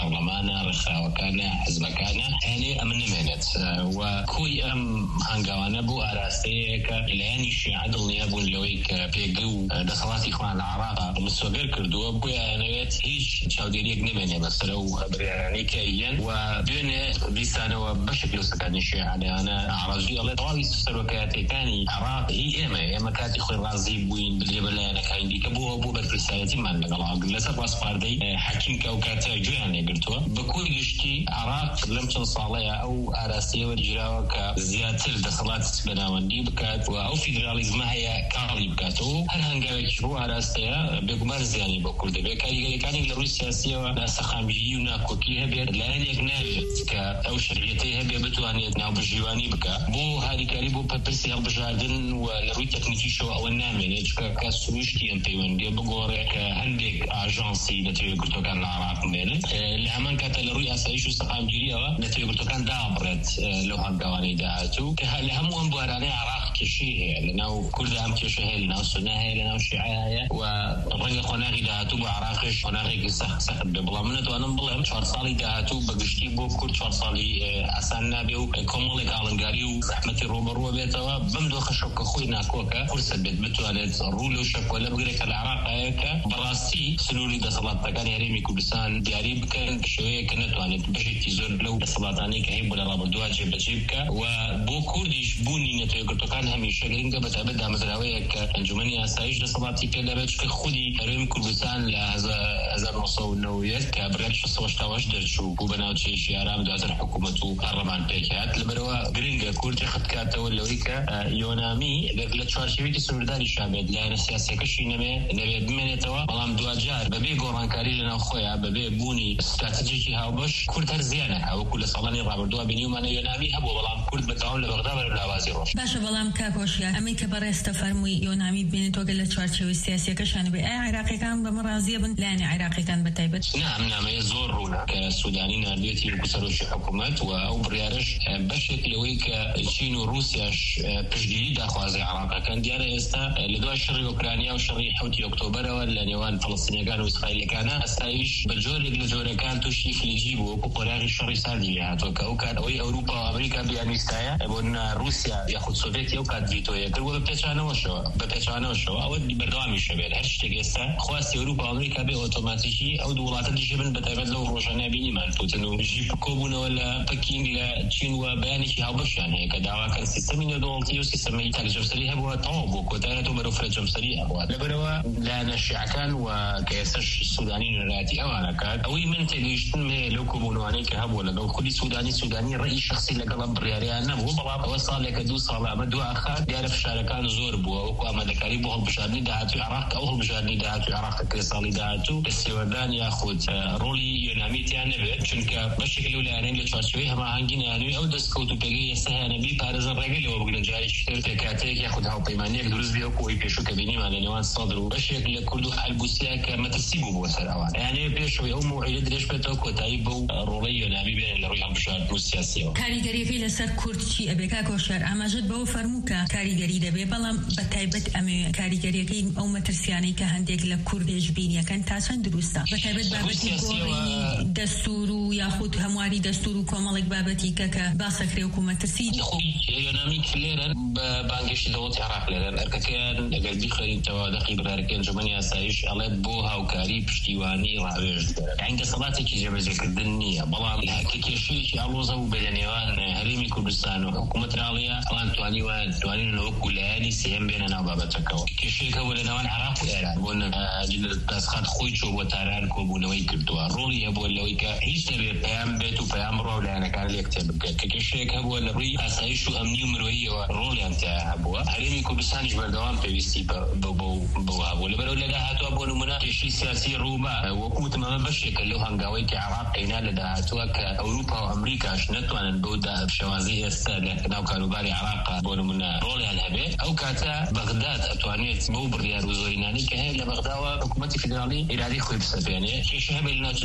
برلمانە ڕێکخراوەکانە حزبەکانە هەنێ ئەمن نمێنێت وكوي هنگاوانە بۆ ئاراستەیەکە لایەنی شیعە دڵنیا بوون لەوەی کە پێگە و دەسەڵاتی خۆیان لە عێراق مستەبر کردووە بۆیە ئەنەوێت هیچ چاودێریەک نمێنێ بەسەرە و بڕیارانەی کە هەیەن و دوێنێ بیستانەوە بەشێک لە سەکانی شیعەیانە عەراقی ئەڵێ تەواوی سەرۆکایەتەکانی عێراق هی ئێمە کاتی خۆی ڕازی بووین بدرێ بە لایەنەکانی دیکە بۆ بەرپرسایەتیمان لەگەڵا لەسەر ڕاستپاردەی حەکیم کە ئەو کاتە گوێیان لێگرتووە بە کۆی گشتی عێراق لەم چەند ساڵەیە ئەو ئاراستەیە وەرگیراوە کە زیاتر دەسەڵات بەناوەندی بکات و ئەو فیدرالیزمە هەیە کاڵی بکاتەوە هەر هەنگاوێکی بۆ ئاراستەیە بێگومان زیانی بۆ کورد دەبێت کاریگەریەکانی لە ڕووی سیاسیەوە ناسەخامژیی و ناکۆکی هەبێت لایەنێک نابێت کە ئەو شەریعەتەی هەبێ بتوانێت ناوبژیوانی بکات بۆ هاریکاری بۆ پرسی هەڵبژاردن و لە ڕووی تەکنیکیشەوە ئەوە نامێنێت چکە کە سروشتی ئەم پەیوەندیە بگۆڕێ کە هەندێک ئاژانسی نەتەوەیەکگرتوەکان لە عێراق بمێنن لە هەمان کاتە لە ڕووی ئاسایش و سەخامگیریەوە نەتەوەیەکگرتوەکان دابڕێت لەو هەنگاوانەی داهاتوو کە لە هەموو ئەم بوارانەی عێراق کێشەی هەیە لەناو کوردە ئەم کێشە هەیە لەناو سوننا هەیە لەناو شیعە هەیە و ڕەنگە خۆناغی داهاتوو بۆ عێراقیش خۆناغێکی سەخت بێ بەڵام من دەتوانم بڵێم 4 ساڵی داهاتوو بەگشتی بۆ کورد 4 ساڵی ئاسان نابێ و کۆمەڵێک ئاڵنگاری و زەحمەتی ڕۆبەڕوە بێتەوە بەم دۆخە شەوکە خۆی ناکۆکە فرسەت بێت بتوانێت ڕوو لەو شەکۆلە بگرێت کە لە عێراق هەیە کە بەڕاستی سنووری دەسەڵاتەکانی هەرێمی کوردستان دیاری بکەن شێوەیە کە نەتوانێت بەشێکی زۆر لەو دەسەڵاتانەی کە هەیە بۆ لە ڕابردووە جێبەجێ بکە و بۆ کوردیش بوونی نەتەوەیەکگرتوەکان هەمیشە گرنگە بەتابەت دامەزراوەیە کە ئەنجومەنی ئاسایش دەسەڵاتی پێ دەبێت چکە خودی هەرێمی کوردستان لە 1990 کە بڕێت 6 دەرچوو بوو بە ناوچەیەکی ئارام دواتر حکوومەت و پەرلەمان پێکات لەبەرەوە گرنگە کورد خەتکاتەوە لەوەی کە یۆنامی لە چوارچێوێکی سنوورداری شابێت لایەنە سیاسیەکەشی نەبێت بمێنێتەوە بەڵام دوجار بەبێ گۆڕانکاری لەناو خۆیان بەبێ بوونی استراتیجیکی هاوبەش کورد هەر زیانە هەوەکو لە ساڵانی ڕابردووە بینیومانە یۆنامی هەبوو بەڵام کورد بەتاون لە بەغدا بەرەو لاوازی ڕۆژ باشە بەڵام کاکۆشیان ئەمەی کە بەڕێستە فەرمووی یۆنامی بێنێتەوە لە چوارچێوەی سیاسیەکەشان بێ ئایا عێراقیەکان بەمە ڕازیە بن لایەنە عێراقیەکان بەتایبەت نامەیە زۆر ڕوونە کە سوودانی نردوێتی وەکو سەرۆکی حکوومەت و ئەو بڕیارش بەشێک لەوەی کە چین و رووسیاش پشتگیری داخوازی عێراقەکان دیارە ئێستا لە دوای شەڕی ئوکرانیا و شەڕی 7 ئۆکتۆبەرەوە لە نێوان فەڵەستینیەکان و ئیسرائیلەکانە ئەستایش بە جۆرێک لە جۆرەکان تووشی فلیجی بوو وەکو قۆراغی شەڕی ساردی لێهاتووە کە ئەو کات ئەوەی ئەوروپا و ئەمریکا بیانویستایە بۆ رووسیا یاخود سۆڤێتی ئەو کات ڤیتۆیە کردووە بە پێچانەوەشەوە ئەوە بەردەوامی شەبێت هەر شتێک ئێستا خواستی ئەوروپا و ئەمریکا بێ ئۆتۆماتیکی ئەو دوو وڵاتە دیژە بن بەتایبەت لەو ڕۆژانە بینیمان پوتن و ژیپ کۆبوونەوە لە پەکین لە چین و بەیانێکی هاوبەشیان هەیە کە داواکەن سیستەمی نێودەوڵەتی و سیستەمی تاکجەمسەری هەبووە تەواو بۆ کۆتایەتەوە بەرەو فرەجەمسەری هەبووە لەبەرەوە لایەنە شیعەکان و کە ئێستاش سوودانی نەرایەتی ئەوانە کات ئەوەی من تێگەیشتن هەیە لەو کۆبوونەوانەی کە هەبووە لەگەڵ خودی سوودانی ڕێی شخصی لەگەڵ ئەم بڕیاریان نەبوو بەڵام ئەوە ساڵێکە 2 ساڵ ئەمە دواخات دیارە فشارەکان زۆر بووە وەکو ئامادەکاری بۆ هەڵبژاردننی داهاتووی عێراق ئەو هەڵبژاردننی داهاتووی عێراق کە ساڵی داهاتوو دەستێوەردان یاخود ڕۆڵی یۆنامیتیان نەبێت چونکە بەشێک لەو لایەنەی لە چوارچێوەی هەماهەنگی نانوی ئەو دەستکەوت و پێگەی ئێستا هەیەنەبی پارێزن ڕێگەی لەوە بگرن جارێکی تر پێکاتەیەک یاخود هاوپەیمانیەک دروست بێ وەکو ئەوی پێشوو کە بینیمان لە نێوان سەدر و بەشێک لە کورد و حەلبوسیا کە مەترسی بوو بۆ سەر ئەوان یانێ پێشەوەی ئەو موعیدە درێژ بێتەوە کۆتایی بەو ڕۆڵەی یۆنامی بێنن لە ڕووی هەڵبژاردن و سیاسیەوە کاریگەریەکەی لەسەر کورد چی ئەبێ کاکۆشیار ئاماژەت بەوە فەرموو کە کاریگەری دەبێ بەڵام بەتایبەت ئەمێ کاریگەریەکەی ئەو مەترسیانەی کە هەندێک لە کوردێش بینیەکەن تا چەند دروستە بەتایبەت بابەتی گۆڕینی دەستور و یاخود هەمواری دەستور و کۆمەڵێک بابەتی کە باسەکرێ و مەترسی یۆنامی لێرن بە بانگێشی دەوڵەتی عێراق لێرن ئەرکەکەیان ئەگەر بیخەینەوە دەقی بڕارەکەی ئەنجومەنی ئاسایش ئەڵێت بۆ هاوکاری پشتیوانی ڕاوێژ یعنی دەسەڵاتێکی جێبەجێکردن نییە بەڵام کە کێشەیەکی ئاڵۆزە و بە نێوان هەرێمی کوردستان و حکوومەت راڵیە ئەوان توانین وەکو لایەنی سێم بێنە ناو بابەتەکەەوە کێشەیەکە بۆ لە نێوان عێراق و ئێران بۆ دەستخات خۆی چۆ بۆ تاران کۆبوونەوەی کردووە ڕۆڵی هەبووە لەوەی کە هیچ دەبێت پەیام بێت و پەیام بڕۆ لایەنەکان لێک تێ بکات کە کێشەیەک هەبووە لە ڕووی ئاسایش و ئەمنی و مرۆییەوە ڕۆڵیان تیا هەبووە هەرێمی کوردستانیش بەردەوام پێویستی بەو هەبوو لەبەرەوە لە داهاتووە بۆ نمونە کێشەی سیاسی ڕووما وەکو وتمەمە بەشێکە لەو هەنگاوەی کە عێراق قەینا لە داهاتووە کە ئەوروپا و ئەمریکاش نەتوانن بەو شێوازەی ئێستا لە ناو کاروباری عێراق بۆ نمونە ڕۆڵیان هەبێت ئەو کاتە بەغداد ئەتوانێت بەو بڕیار و زۆرینانەی کە هەیە لە بەغداوە حکوومەتی فیدراڵی ئێرانی خۆی بسەپێنێ کێشە هەبێت لە ناوچە جێناو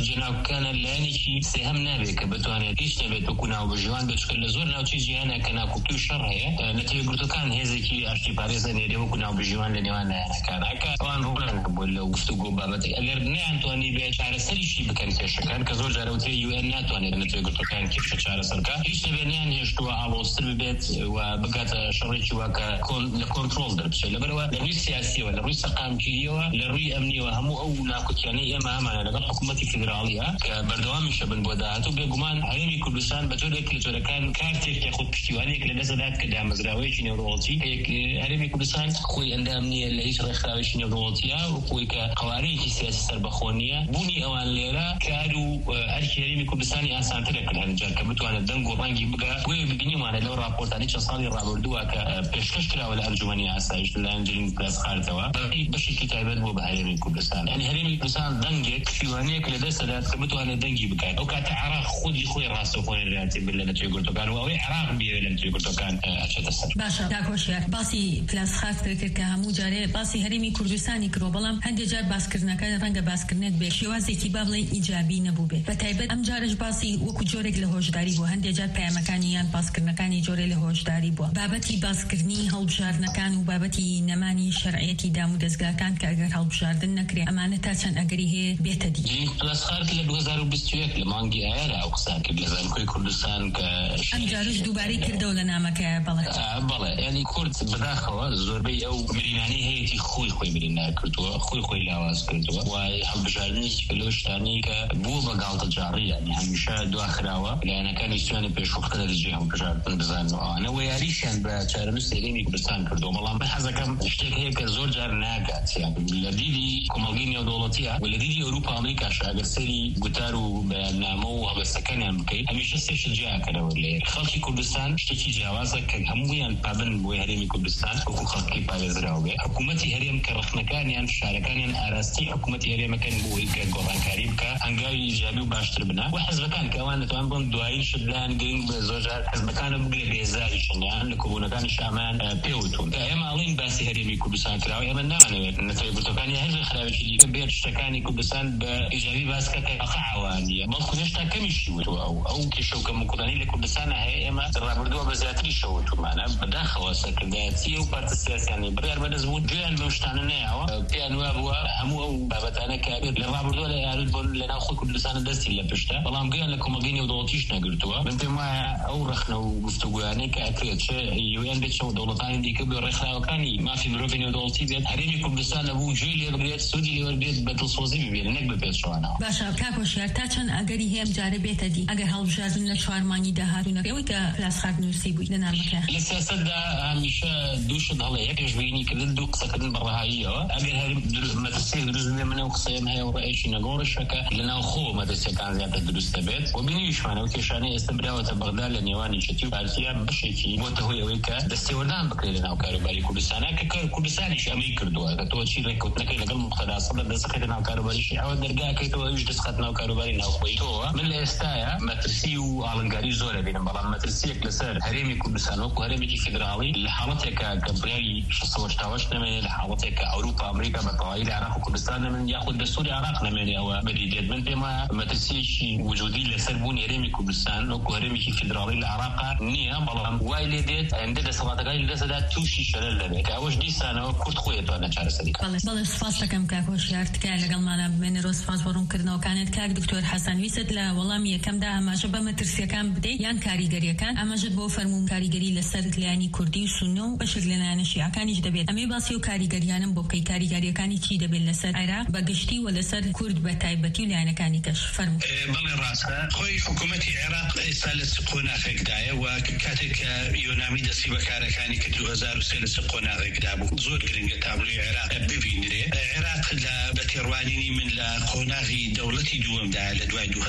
گرتوەکانە لایەنێکی سێهەم نابێت کە بتوانێت هیچ نەبێت وەکو ناوبەژێوان بچکە لە زۆر ناوچەی جیهانە کە ناکۆپی و شەڕ هەیە نەتەوەیەک گرتوەکان هێزێکی ئاشتی پارێزە نێرێ وەکو ناوبەژێوان لە نێوان لایەنەکان هەکە ئەوان ڕوونان بۆ لەو گفتوگۆ بابەتی ئەگەر نەیانتوانی بێ چارەسەریشی بکەن کێشەکان کە زۆر جارە وترێ UN ناتوانێت نەتەوەیەک گرتوەکان کێشە چارەسەرکە هیچ نەبێ نیان هێشتووە ئاڵۆزتر ببێت و بگاتە شەڕێکی واکە لە کۆنتڕۆڵ دەربچێت لەبەرەوە لە ڕووی سیاسیەوە لە ڕووی سەقامگیریەوە لە ڕووی ئەمنیەوە هەموو ئەو ناکوتیانەی ئێمە هەمانە لەگەڵ حکوومەتی فیدراڵیە کە بەردەوامیشە بن بۆ داهاتوو بێگومان هەرێمی کوردستان بە جۆرێک لە جۆرەکان کارتێک یاخود پشتیوانیەک لەدەستدات کە دامەزراوەیەکی نێورۆڵجی هەرێمی کوردستان خۆی ئەندام نییە لە هیچ ڕێکخراوێکی نێورۆڵجیە و خۆی کە قوارەیەکی سیاسی سەربەخۆ نییە بوونی ئەوان لێرە کار و هەرکی هەرێمی کوردستانی ئاسانترە کرد هەرجار کە بتوانێت دەنگ و ڕەنگی بگا بۆیە ببینیمانە لەو راپۆرتانی چەند ساڵی ڕابردووە کە پێشکەش کراوە لە ئەنجومەنی ئاسایش لەلایەن جەلیل پلاسخارتەوە بەشێکی تایبەت بۆ بە هەرێمی کوردستان یعنی هەرێمی کوردستان دەنگێک پشتیوانیەک لەدەستدات کە بتوانێت دەنگی بکات ئەو کاتە عێراق خۆی ڕاستەوخۆی ڕێاتی بێت لە نەتەوەیەک گرتوەکان و ئەوەی عێراق بێت لە نەتەوەیەک گرتوەکان ئەچێتە سەر. باشە داکۆشیار باسی پلاسخارت کرد کە هەموو جارێ باسی هەرێمی کوردستانی کرۆ بەڵام هەندێک جار باسکردنەکە ڕەنگە باسکردنێت بێ شێوازێکی با بڵێن ئیجابی نەبوو بێت بە تایبەت ئەم جارش باسی وەکو جۆرێک لە هۆشداری بوو هەندێک جار پەیامەکانی یان باسکردنەکانی جۆرێ لە هۆشداری بووە بابەتی باسکردنی هەڵبژاردنەکان و بابەتی نەمانی شەرعیەتی دام و دەستگاکان کە ئەگەر هەڵبژاردن نەکرێ ئەمانە تا چەند ئەگەری هەیە بێتە دی. پلاسخارت لە 2021 لە مانگی ئایارە ئەو قسە کرد لە زانکۆی کوردستان کە ئەم جارش دووبارەی کردەوە لە نامەکەیە بەڵێ ینی کورد بەداخەوە زۆربەی ئەو مرینانی هەیەی خۆی مرینە کردووە خۆی لاواز کردووە و هەڵبژاردنێکی لەو شتانی کە بووە بە گاڵتە جاڕی ینی هەمیشە دواخراوە لایەنەکانی سوێنە پێشوەختە لەجێ هەڵبژاردن بزانن ئەوانە وەیاریشیان بە چارەنووسی هەرێمی کوردستان کردووە بەڵام من حەزەکەم شتێک هەیە کە زۆر جار ناگات لە دیدی کۆمەڵگەی نێودەوڵەتیە و لە دیدی ئەوروپا ئەمریکاش ئەگەر سەری گوتار و بەیاننامە و هەڵوێستەکانیان بکەیت هەمیشە سێشت جیاکەرەوە لێ خەڵکی کوردستان شتێکی جیاوازە کە هەموویان پابند بۆی هەرێمی کوردستان وەکو خەڵکی پارێزراو بێ حکوومەتی هەرێم کە ڕخنەکانیان شارەکانیان ئاراستی حکوومەتی هەرێمەکەن بۆی کە گۆڕانکاری بکە هەنگاوی ئیجابی و باشتر بنا و حەزبەکان کە ئەوان دەتوان بن دوایی شتلان گرنگ بە زۆر جار حەزبەکانە بگرێ بێزاریشن یان لە کۆبوونەکانی شامان پێوتون ئێمە ئەڵین باسی هەرێمی کوردستان کراوە ئێمە نامەوێت نەتەوەیەک گرتوەکانی هەر خراوێکی دیکە بێت شتەکانی کوردستان بە ئیجابی باس کەکە ئەقعوانیە بەڵکو هێشتا کەمیشی وتووە ئەو کێشە و کەموکوردانی لە کوردستانە هەیە ئێمە ڕابردووە بە زیاتری شەوتومانە بەداخەوە سەرکردایەتی و پارتە سیاسیانی بڕیار بەدەست بوو گوێیان بەم شتانە نەیاوە پێیان وا بووە هەموو ئەو بابەتانە کە لە ڕابردووە لە یاریت بۆ لەناو خۆی کوردستانە دەستی لە پشتە بەڵام گوێیان لە کۆمەلگەی نێودەوڵەتیش نەگرتووە من پێم وایە ئەو ڕخنە و گفتوگویانەی کە ئەکرێت چ UN بێت چ دەوڵەتانی دیکە بێ ڕێکخراوەکانی مافی مرۆڤی نێودەوڵەتی بێت هەرێمی کوردستان لەبوو گوێی لێ بگرێت سوودی لێ وەربێت بە دڵسۆزی ببێت نەک بە پێچەوانەوە. باشە کاکۆشیار تا چەند ئەگەری هەیە جارە بێتە دی ئەگەر هەڵبژاردن لە 4 مانگی داهاتوونەکە ئەوەی کە پلاسخارت نووسی بووی لە نامەکە لە سیاسەتدا هەمیشە دوو شت هەڵەیە یەک پێشبینیکردن دوو قسەکردن بەڕەهاییەوە ئەگەر هەر مەترسیەک دروست بێ منە و قسەیەم هەیە و ڕێیەکی نەگۆڕشەکە لەناو خۆ مەترسیەکان زیاتر دروستە بێت و بینیشمانە و کێشانەی ئێستا براوەتە بەغدا لە نێوانی چەتی و پارتیا بەشێکی بۆتە هۆی ئەوەی کە دەستێوەردان بکرێت لەناو کاروباری کوردستانە کە کوردستانیش ئەمەی کردووە کە تۆ چی ڕێککەوتنەکەی لەگەڵ مقتەدا سەدە دەستەکەیتە ناو کاروباریشی ئەوە دەرگاکەیتەوە ئەویش دەستخات ناو کاروباری ناوخۆی تۆوە من لە ئێستایە مەترسی و ئاڵنگاری زۆرە بینم بەڵام مەترسیەک لەسەر هەرێمی کوردستان وەکو هەرێمێکی فیدراڵی لە حاڵەتێکە کە بڕیاری 688 نەمێنێت لە حاڵەتێکە ئەوروپا ئەمریکا بە تەواوی لە عێراق و کوردستان نەمێن یاخود دەستوری عێراق نەمێنێ ئەوە بەدیدێت من پێم وایە مەترسیەکی وجودی لەسەر بوون هەرێمی کوردستان وەکو هەرێمێکی فیدراڵی لە عێراقا نییە بەڵام وای لێ دێت ئەندە دەسەڵاتەکانی لەدەستدا تووشی شەلەل دەبێت کە ئەوەش دیسانەوە کورد خۆی دەتوانێت چارەسەری بکات. بەڵێ سپاس دەکەم کاکۆشیار تکایە لەگەڵمانە بمێنەرەوە سپاس بۆ ڕوونکردنەوەکانت کاک دکتۆر حەسەن ویست لە وەڵامی یەکەمدا ئاماژە بە مەترسیەکان بدەیت یان کاریگەریەکان ئاماژەت بۆ فەرموون کاریگەری لەسەر لایەنی کوردی و سونە و بەشێک لە لایەنە شیعەکانیش دەبێت ئەمەی باسی و کاریگەریانم بۆ بکەی کاریگەریەکانی چی دەبێت لەسەر عێراق بەگشتی و لەسەر کورد بە تایبەتی و لایەنەکانی کەش فەرموون. بەڵێ ڕاستە خۆی حکوومەتی عێراق ئێستا لە قۆناغێکدایە و کاتێک کە یۆنامی دەستی بەکارەکانی کە 2003 لە قۆناغێکدا بوو زۆر گرنگە تابلۆی عێراق ببینرێ عێراق لە بەتێڕوانینی من لە قۆناغی دەوڵەتی دووەمدا لە دوای 2003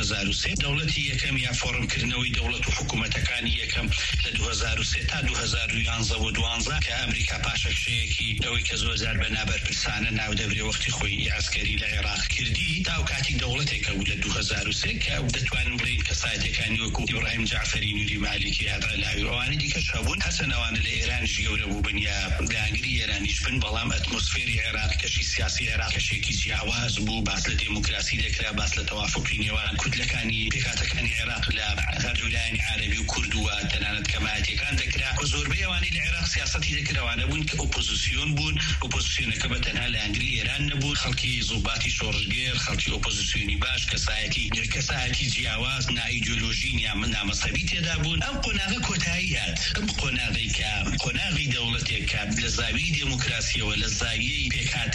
2003 دەوڵەتی یەکەم یا فۆرمکردنەوەی دەوڵەت و حکوومەتەکانی یەکەم لە 2003 تا 2011 و 12 کە ئەمریکا پاشەکشەیەکی ئەوەی کە زۆرجار بەنابەر پرسانە ناودەبرێ وەختی خۆی عسکەری لە عێراق کردی تا ئەو کاتی دەوڵەتێکە بوو لە 2003 کە دەتوانن بڵین کەسایەتەکانی وەکو ئیبراهیم جعفەری، نوری مالیکی، عەلاوی ئەوانە دیکەش هەبوون، هەرچەندەوانە لە ئێرانیش گەورە بووبن یا داهەنگری ئێرانیش بن، بەڵام ئەتمۆسفێری عێراق کەشی سیاسی عێراق کەشێکی جیاواز بوو، باس لە دموکراسی دەکرا، باس لە تەوافقی نێوان کوردلەکانی پێکهاتەکانی عێراق لە هەردوولایانی عەرەبی و کورد و تەنانەت کەمایەتیەکان دەکرا و زۆربەی ئەوانەی لە عێراق سیاسەتی دەکراوانە بوون کە ئۆپۆزیسیۆن بوون، ئۆپۆزیسیۆنەکە بە تەنها لە ئەنگلی ئێران نەبوون، خەڵکی زوڵباتی شۆڕژگێر، خەڵکی ئۆپۆزیسیۆنی باش، کەسایەتی جیاواز، نائیدۆلۆژی نامەسەبی تێدا بوون. ئەم قۆناغە کۆتایی هات، ئەم قۆناغی کە قۆناغی دەوڵەتێک کە لە زاویەی دموکراسیەوە لە زاویەی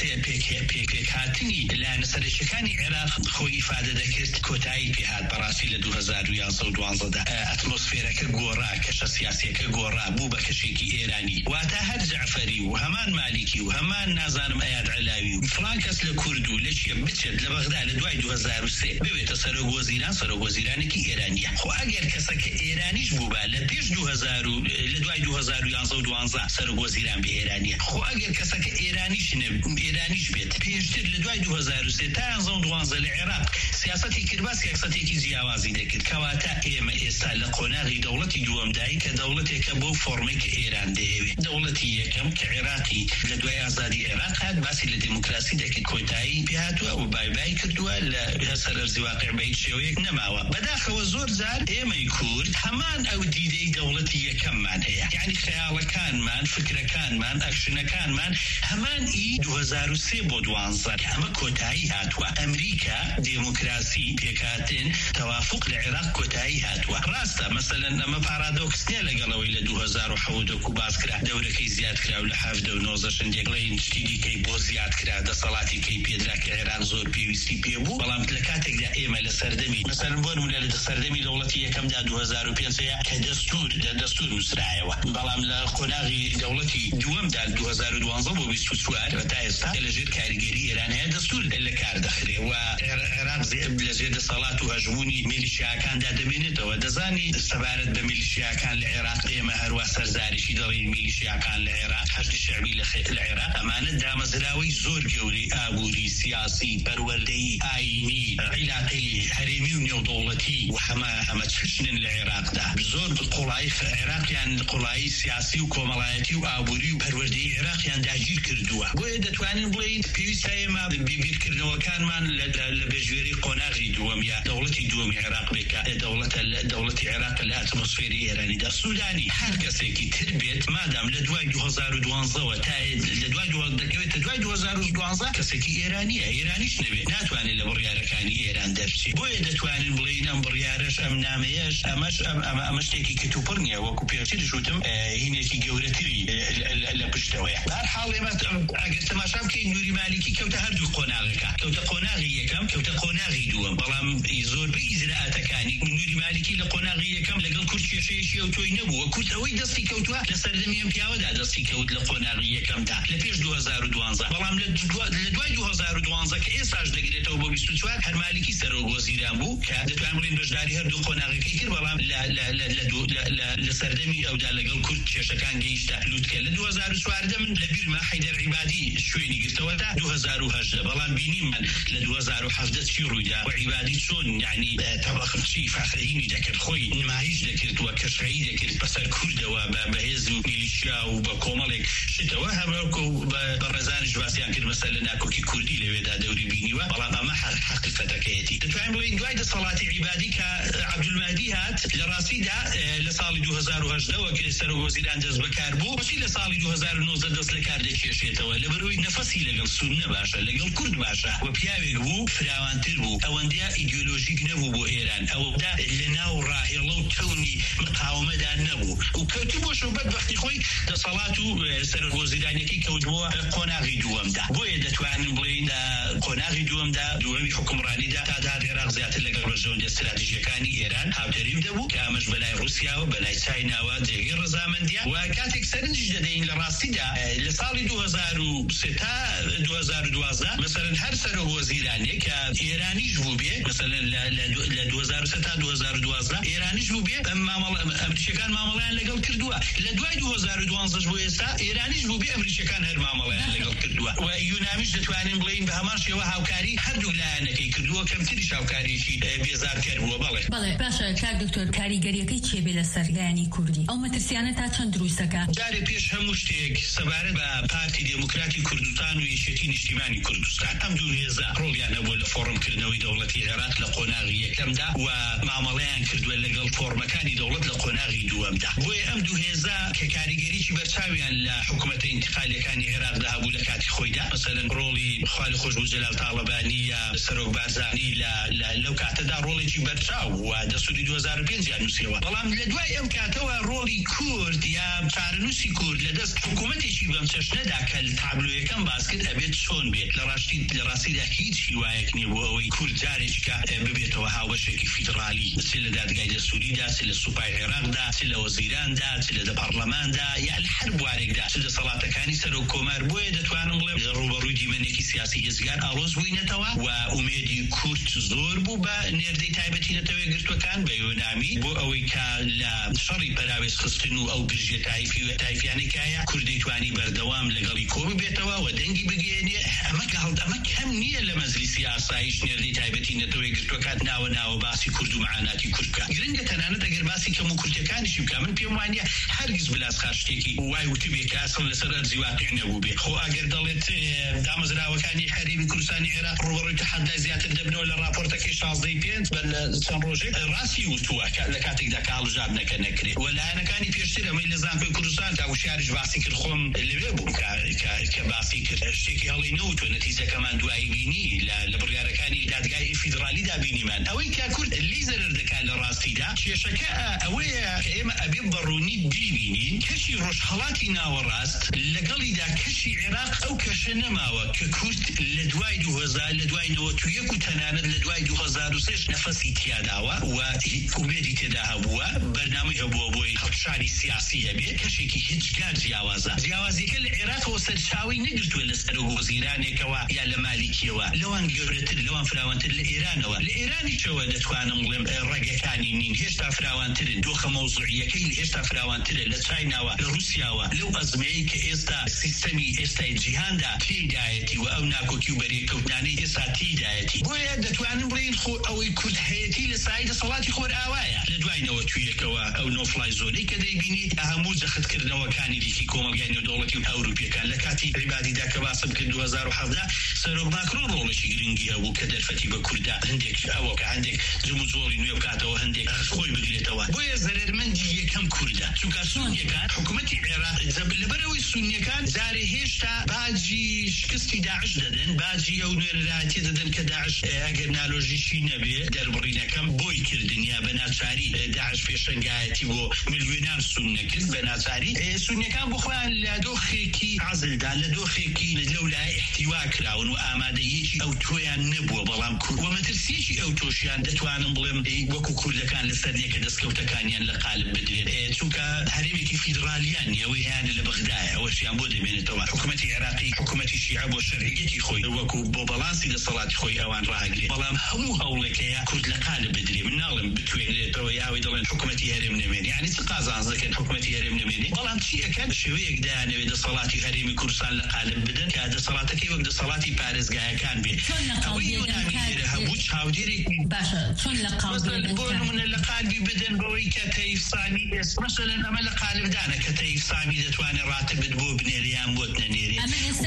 پێکهاتنی لایەنە سەرچەکانی عێراق خۆی ئیفادە دەکرد، کۆتایی پێهات بەڕاستی لە 2011 و 12 ئەتمۆسفێرەکە گۆڕا، کەشە سیاسیەکە گۆڕا، بوو بە کەشێکی ئێرانی، واتە هەر جعفەری و هەمان مالیکی و هەمان نازانم ئەیاد عەلاوی و فڵان کەس لە کورد و لەچێ بچێت لە بەغدا لە دوای 2003 ببێتە سەرۆکوەزیرانێکی ئێرانیە. خۆ ئەگەر کەسەکە ئێرانیش بوو بە لە پێش 2000 لە دوای 2011 و 12 سەرۆکوەزیران بە ئێرانیە، خۆ ئەگەر کەسەکە ئێرانیش بێت پێشتر لە دوای 2003 تا 2012 لە عێراق سیاسەتی کرد، با سیاسەتێکی جیاوازی دەکرد، کەواتە ئێمە ئێستا لە قۆناغی دەوڵەتی دووەمدایی کە دەوڵەتێکە بۆ فۆرمێک کە ئێران دەیەوێت، دەوڵەتی یەکەم کە عێراقی لە دوای ئازادی عێراق هات باسی لە دموکراسی دەکرد، کۆتایی پێهاتووە و بای کردووە لە سەر ئەرزی واقع بە هیچ شێوەیەک نەماوە. بەداخەوە زۆر جار ئێمەی کورد هەمان ئەو دیدەی دەوڵەتی یەکەممان هەیە، یعنی خەیاڵەکانمان، فکرەکانمان، ئەکشنەکانمان هەمان 2003 بۆ 12 ئەمە کۆتایی هاتووە. ئەمریکا دموکراسی پێکهاتن تەوافق لە عێراق کۆتایی هاتووە. ڕاستە مەسەلەن ئەمە پارادۆکس نییە لەگەڵەوەی لە 2007 باس کرا دەورەکەی زیاد کرا و لە 1990 شندێک بڵین شتی دیکەی بۆ زیاد کرا، دەسەڵاتی کەی پێدرا کە عێراق زۆر پێویستی پێ بوو، بەڵام لە کاتێکدا ئێمە لە سەردەمی مەسەلەن بۆ نمونە لە سەردەمی دەوڵەتی یەکەمدا 2005 کە دەستور نووسرایەوە، بەڵام لە قۆناغی دەوڵەتی دووەمدا 2012 بۆ 24 تا ئێستا لەژێر کاریگەری ئێران هەیە دەستور لە کار دەخرێ و عێراق لەژێر دەسەڵات و هەژمونی میلیشیاکاندا دەمێنێتەوە. دەزانی سەبارەت بە میلیشیاکان لە عێراق ئێمە هەروە سەرزاریشی دەڵێن میلیشیاکان لە عێراق، هەشتی شەعبی لە عێراق ئەمانە دامەزراوەی زۆر گەورەی ئابووری، سیاسی، پەروەردەیی، ئاینی، عیلاقی، هەرێمی و نێودەوڵەتی و هەمە چشنن لە عێراقدا. زۆر قوڵایی عێراقیان قوڵایی سیاسی و کۆمەڵایەتی و ئابووری و پەروەردەیی عێراقیان داگیر کردووە. بۆیە دەتوانین بڵین پێویستە ئێمە بیرکردنەوەکانمان لە بێژوێری قۆناغی دووەم یا دەوڵەتی دووەمی عێراق بێکە دەوڵەتی عێراق لە ئەتمۆسفێری ئێرانیدا. سوودانی هەر کەسێکی تر بێت مادام لە دوای 2012 تا لە دوای دەکەوێتە دوای 2012 کەسێکی ئێرانیش نەبێت، ناتوانێت لە بڕیارەکانی ئێران دەرچێت. بۆیە دەتوانین بڵین ئەم بڕیارەش، ئەم نامەیەش، ئەمە شتێکی کتوپڕ نییە، وەکو پێشتر شوتم هینێکی گەورەتری لە پشتەوەیە. بەهەرحاڵ ئێمە ئەگەر تەماشا بکەین نوری مالیکی کەوتە هەردوو قۆناغەکە، کەوتە قۆناغی یەکەم، کەوتە قۆناغی دووەم، بەڵام زۆربەی ئیجراءاتەکانی نوری مالیکی لە قۆناغی یەکەم لەگەڵ کورد کێشەیەکی ئەو تۆی نەبووە. کورد ئەوەی دەستی کەوتووە لە سەردەمی ئەم پیاوەدا دەستی کەوت لە قۆناغی یەکەمدا لە پێش 2012، بەڵام لە دوای 2012 کە ئێستاش دەگرێتەوە بۆ 24 هەر مالیکی سەرۆکوەزیران بوو کە دەتوانین بڵین بەشداری هەردوو قۆناغەکەی کرد، بەڵام لە سەردەمی ئەودا لەگەڵ کورد کێشەکان گەیشتە لوتکە. لە 2014 من لە بیرما حەیدەر عیبادی شوێنی گرتەوە تا 2018، بەڵام بینیم من لە 2017 چی ڕوویدا و عیبادی چۆن یعنی تەبەخچی فەخرینی دەکرد، خۆی نمایش دەکرد و کەشەیی دەکرد بەسەر کوردەوە بە هێز و میلیشیا و بە کۆمەڵێک شتەوە هەموو بە ڕێزانی ژواسیان کرد مەسەلە ناکۆکی کوردی لەوێدا دەوری بینیوە، بەڵام ئەمە حەقیقەتەکەیەتی. دەتوانین بڵین دوای دەسەڵاتی عیبادی کە عەبدولمەهدی هات لە ڕاستیدا لە ساڵی 2018 وەک سەرۆکوەزیران دەست بەکار بوو، بەچی لە ساڵی 2019 دەست لە کار دەکێشێتەوە لەبەرەوەی نەفەسی لەگەڵ سوننە باشە، لەگەڵ کورد باشە و پیاوێک بوو فراوانتر بوو، ئەوەندە ئیدئۆلۆژیک نەبوو بۆ ئێران، ئەوەدا لەناو ڕاهێڵە و تەونی مقاومەدا نەبوو و کەوتی بۆ شەو بەدبەختی خۆی دەسەڵات و سەرۆکوەزیرانێکی کەوتبووە قۆناغی دووەمدا. بۆیە دەتوانین بڵین قۆناغی دووەمدا دووەمی حکومڕانیدا تا داد عێراق زیاتر لەگەڵ ڕێژەوەندە استراتیژیەکانی ئێران هاوتەریم دەبوو کە ئەمەش بەلای رووسیاوە بەلای چایناوە جێگەی ڕەزامەندیە و کاتێک سەرنجش دەدەین لە ڕاستیدا لە ساڵی 2003 تا 2012 مەسەلەن هەر سەرۆکوەزیرانێک کە ئێرانیش بوو بێ، مەسەلەن لە 2003 2012 ئێرانیش بوو بێ ئەمریکەکان مامەڵەیان لەگەڵ کردووە لە دوای 2012 بۆ ئێستا ئێرانیش بوو بێ ئەمریکەکان هەر مامەڵەیان لەگەڵ کردووە و یونانیش دەتوانین بڵین بە هەمان شێوە هاوکاری هەردوو لایەنەکەی کردووە کەمتریش هاوکاریەکی بێزارکەر بووە. بەڵێ باشە کاک دکتۆر کاریگەریەکەی چێ بێ لەسەر لایەنی کوردی ئەو مەترسیانە تا چەند دروستەکە؟ جارێ پێش هەموو شتێک سەبارەت بە پارتی دموکراتی کوردستان و یەکێتی نیشتیمانی کوردستان ئەم دوو هێزە ڕۆڵیان هەبووە لە فۆڕمکردنەوەی دەوڵەتی عێراق لە قۆناغی یەکەمدا و مامەڵەیان کردووە لەگەڵ فۆڕمەکانی دەوڵەت لە قۆناغی دووەمدا. بۆیە ئەم دوو هێزە کە کاریگەریی بەرچاویان لە حکوومەتە ئینتقالیەکانی عێراقدا هەبوو لە کاتی خۆیدا مەسەلەن ڕۆڵی خوالی خۆشبوو جەلال تاڵەبانی یا سەرۆک بارزانی لەو کاتەدا ڕۆڵێکی بەرچاو و دەسووری 2005 یان نووسیەوە. بەڵام لە دوای ئەم کاتەوە ڕۆڵی کورد یا چارەنووسی کورد لەدەست حکوومەتێکی بەم چەشنەدا کە تابلۆیەکەم باس کرد ئەبێت چۆن بێت لە ڕاستیدا هیچ هیوایەک نییە بۆ ئەوەی کورد جارێککە ببێتەوە هاوبەشێکی فیدرالی چ لە دادگای دەستوریدا چ لە سوپای عێراقدا چ لە وەزیراندا چ لە دەپەرلەماندا یا لە هەر بوارێکدا چ دەسەڵاتەکانی سەرۆک کۆمار. بۆیە دەتوانم بڵێم ڕوبەڕووی دیمەنێکی سیاسی هێزگار ئاڵۆز بووینەتەوە و ئومێدی کورد زۆر بوو بە نێردەی تایبەتی نەتەوەی گرتوەکان بە یۆنامی بۆ ئەوەی کە لە شەڕی پەراوێز خستن و ئەو گرژێ تایفیانێکایە کوردی توانی بەردەوام لەگەڵی کۆ ببێتەوە و دەنگی بگێنێ. ئەمە کەم نییە لە مەجلیسی ئاسایش نێردەی تایبەتی نەتەوەی گرتوەکان ناوە باسی کورد و معاناتی کورد بکات. گرنگە تەنانەت ئەگەر باسی کەم و کورتەکانیشی بکە من پێم وانە هەرگیز بلاسخا شتێکی وای وتبێ کە ئەسڵ لەسەر ئەرزی واقع نەبوو بێ. خۆ ئەگەر دەڵێت دامەزراوەکانی حەریمی کوردستانی عێراق ڕوبەڕووی تەحەدای زیاتر دەبنەوە لە راپۆرتەکەی 16/5 چەند ڕۆژێک ڕاستی وتووە لە کاتێکدا کە هەڵبژار نەکرێت و لایەنەکانی پێشتر ئەمەی لە زانکۆی کوردستان تا وشیاریش باسی کرد خۆم لەوێ بووم کە باسی کرد شتێکی هەڵی نەوتوە نەتیجەکەمان دوایی بینی لە بڕیارەکانی دادگای فیدرالیدا بینیمان ئەوەی کە کورد لی زەرەر دەکات لە ڕاستیدا کێشەکە ئەوەیە کە ئێمە ئەبێ بەڕوونی ببینین کەشی ڕۆژهەڵاتی ناوەڕاست لەگەڵیدا کەشی عێراق ئەو کەشە نەماوە کە کورد لە دوای 2000 لە دوای 91 و تەنانەت لە دوای 2003 نەفەسی تیاداوە و ئومێدی تێدا هەبووە بەرنامەی هەبووە بۆی هەڵبژاری سیاسی هەبێ کەشێکی هیچگار جیاوازیەکە لە عێراقەوە سەرچاوی نەگرتووە لە سەر وەزیرانێکەوە یا لە مالیکیەوە لەوان گەورەتر لەوان فراوانتر لە ئێرانەوە لە ئێرانیشەوە دەتوانم بڵێم ڕێگەکانی نین هێشتا فراوانترن دۆخە مەوزوعیەکەی هێشتا فراوانترە لە چایناوە لە رووسیاوە لەو ئەزمەیە کە ئێستا سیستەمی ئێستای جیهاندا تێدایەتی و ئەو ناکۆکی و بەرێکەوتنانەی ئێستا تێدایەتی. بۆیە دەتوانم بڵین خۆ ئەوەی کورد هەیەتی لە سای دەسەڵاتی خۆر ئاوایە لە دوای تویەکەوە ئەو نۆفلای زۆنەی کە دەیبینی هەموو جەختکردنەوەکانی دیکی کۆمەلگای نێودەوڵەتی و ئەوروپیەکان لە کاتی ڕیبادیدا کە باسم کرد 2017 سەرۆک ماکرۆن ڕۆڵێکی گرنگی هەبوو کە دەرفەتی بە کووردا هەندێک ئەوە کە هەندێک جم و جۆڵی نوێ بکاتەوە هەندێک خۆی بگرێتەوە. بۆیە زەرمەندی یەکەم کووردە چونکە سونیەکان حکوومەتی عێراق لەبەرەوەی سونیەکان جارێ هێشتا باجی شکستی داعش دەدەن باجی ئەو نوێنەراتی دەدەن کە داعش ئەگەر نالۆژیشی نەبێ دەربڕینەکەم بۆی کردن یا بە ناچاری داعش پێشەنگایەتی بۆ ملیۆنان سون نەکرد بە ناچاری سونیەکان بخۆیان لە دۆخێکی عەزلدا لە دۆخێکی لەولای احتیوا کراون و ئامادەیەکی ئەو تۆیان نەبووە. بەڵام کورد و مەترسیەکی ئەو تۆشیان دەتوانم بڵێم وەکو کوردەکان لەسەر یەکە دەستکەوتەکانیان لە قالب بدرێت چونکە هەرێمێکی فیدرالیان ئەوەی هیان لە بەغدایە ئەوەشیان بۆ دەمێنێتەوە. حکوومەتی عێراقی حکوومەتی شیعە بۆ شەرعیەتی خۆی وەکو بۆ بەڵانسی دەسەڵاتی خۆی ئەوان ڕاگرێت. بەڵام هەموو هەوڵێکەیە کورد لە قالب بدرێت. من ناڵم بتوێنێتەوە یاوی دەڵێن حکوومەتی هەرێم نەمێنێ یعنی چ قازانز دەکەن حکوومەتی هەرێم نەمێنێ. بەڵام چی ئەکەن شێوەیەک دەیانەوێت دەسەڵاتی هەرێمی کوردستان لە قالب بدەن کە دەسەڵاتەکەی وەک دەسەڵاتی پارێزگایەکان بێت. ئەوەی یۆنامی هەبوو چاودێرێکی باشە چۆن لە قالب لە قالبی بدەن بەوەی کە تەیف سامی مەسەلەن ئەمە لە قالبدانە کە تەیف سامی دەتوانێت ڕاتبت بۆ بنێریان بۆت نەنێرێت.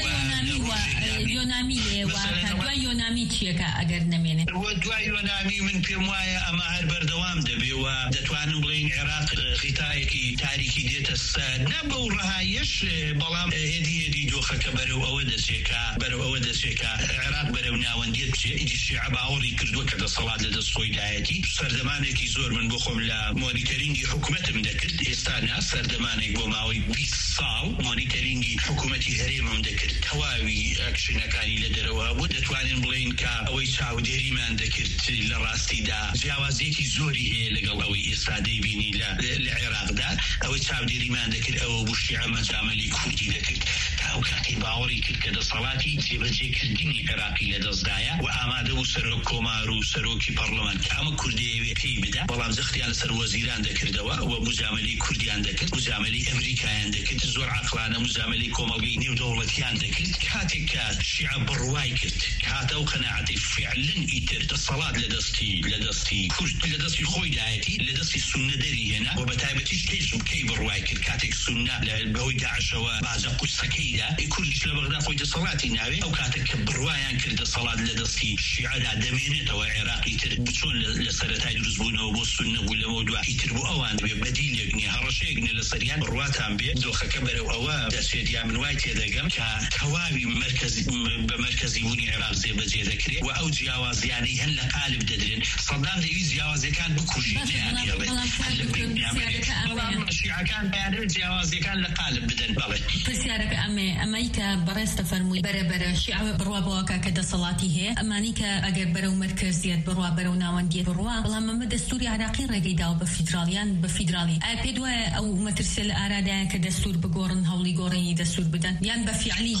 یۆنامی دوای یۆنامی چیەکە ئەگەر نەمێنێت دوای یۆنامی من پێم وایە ئەمە هەر بەردەوام دەبێ و دەتوانم بڵین عێراق خیتایەکی تاریکی دێتە سەر نە بەو ڕەهایەش بەڵام هێدی دۆخەکە بەرەو ئەوە دەچێکە عێراق بەرەو ناوەندیت بچێ ئیدی شیعە باوەڕی کردووە کە دەسەڵات لە دەست خۆی دایەتی. سەردەمانێکی زۆر من بۆ خۆم لە مۆنیتەرینگی حکوومەتم دەکرد ئێستا نا سەردەمانێک بۆ ماوەی 20 ساڵ مۆنیتەرینگی حکوومەتی هەرێمم دەکرد تەواوی ئەکشنەکانی لە دەرەوە بوو. دەتوانین بڵین کە ئەوەی چاودێریمان دەکرد لە ڕاستیدا جیاوازیەکی زۆری هەیە لەگەڵ ئەوەی ئێستا دەیبینی لە عێراقدا ئەوەی چاودێریمان دەکرد ئەوە بوو شیعە مەجامەلی کوردی دەکرد تا ئەو کاتی باوەڕی کرد کە دەسەڵاتی جێبەجێکردنی عێراقی لەدەستدایە و ئامادە بوو سەرۆک کۆمار و سەرۆکی پەرلەمان کە ئەمە کوردیەوێ پێی بدا، بەڵام زەختیان لەسەر وەزیران دەکردەوە و مجاملەی کوردیان دەکرد، مجاملەی ئەمریکایان دەکرد، زۆر عەقلانە مجاملەی کۆمەڵگەی نێودەوڵەتیان دەکرد. کاتێک کە شیعە بڕوای کرد کاتە و قەناعەتی فعلن ئیتر دەسەڵات لەدەستی کورد لەدەستی خۆی دایەتی لەدەستی سوننە دەری هێنا و بەتایبەتیش کەی بڕوای کرد کاتێک سوننە بەهۆی داعشەوە بازە قورسەکەیدا کوردیش لە بەغدا خۆی دەسەڵاتی ناوێ. ئەو کاتێک کە بڕوایان کرد دەسەڵات لەدەستی شیعەدا دەمێنێتەوە عێراقی تر بچۆن لە سەرەتای دروستبوونەوە بۆ سوننە بوو لەمە دوای ئیتر بۆ ئەوان بێ بەدیلێک نیە هەڕەشەیەک نیە لە سەریان بڕواتان بێ دۆخەکە بەرەو ئەوە دەچێت یا من وای تێدەگەم کە تەواوی بە مەرکەزی بوونی عێراق جێبەجێ دەکرێت و ئەو جیاوازیانەی هەن لە قالب دەدرێن. سەدام دەویست جیاوازیەکان بکوژێت شیعەکان بەیانێت جیاوازیەکان لە قالب بدەن. بەڵێ پرسیارەکە ئەمەی کە بەڕێستە فەرمووی بەرەبەرە شیعە بڕوا بەوەکە کە دەسەڵاتی هەیە، ئەمانی کە ئەگەر بەرەو مەرکەزیەت بڕوا بەرەو ناوەندیەت بڕوا، بەڵام ئەمە دەستوری عێراقی ڕێگەی داوە بە فیدراڵیان بە فیدراڵی. ئایا پێت وایە ئەو مەترسیە لە ئارادایان کە دەستور بگۆڕن هەوڵی گۆڕینی دەستور بدەن یان بە فیعلی؟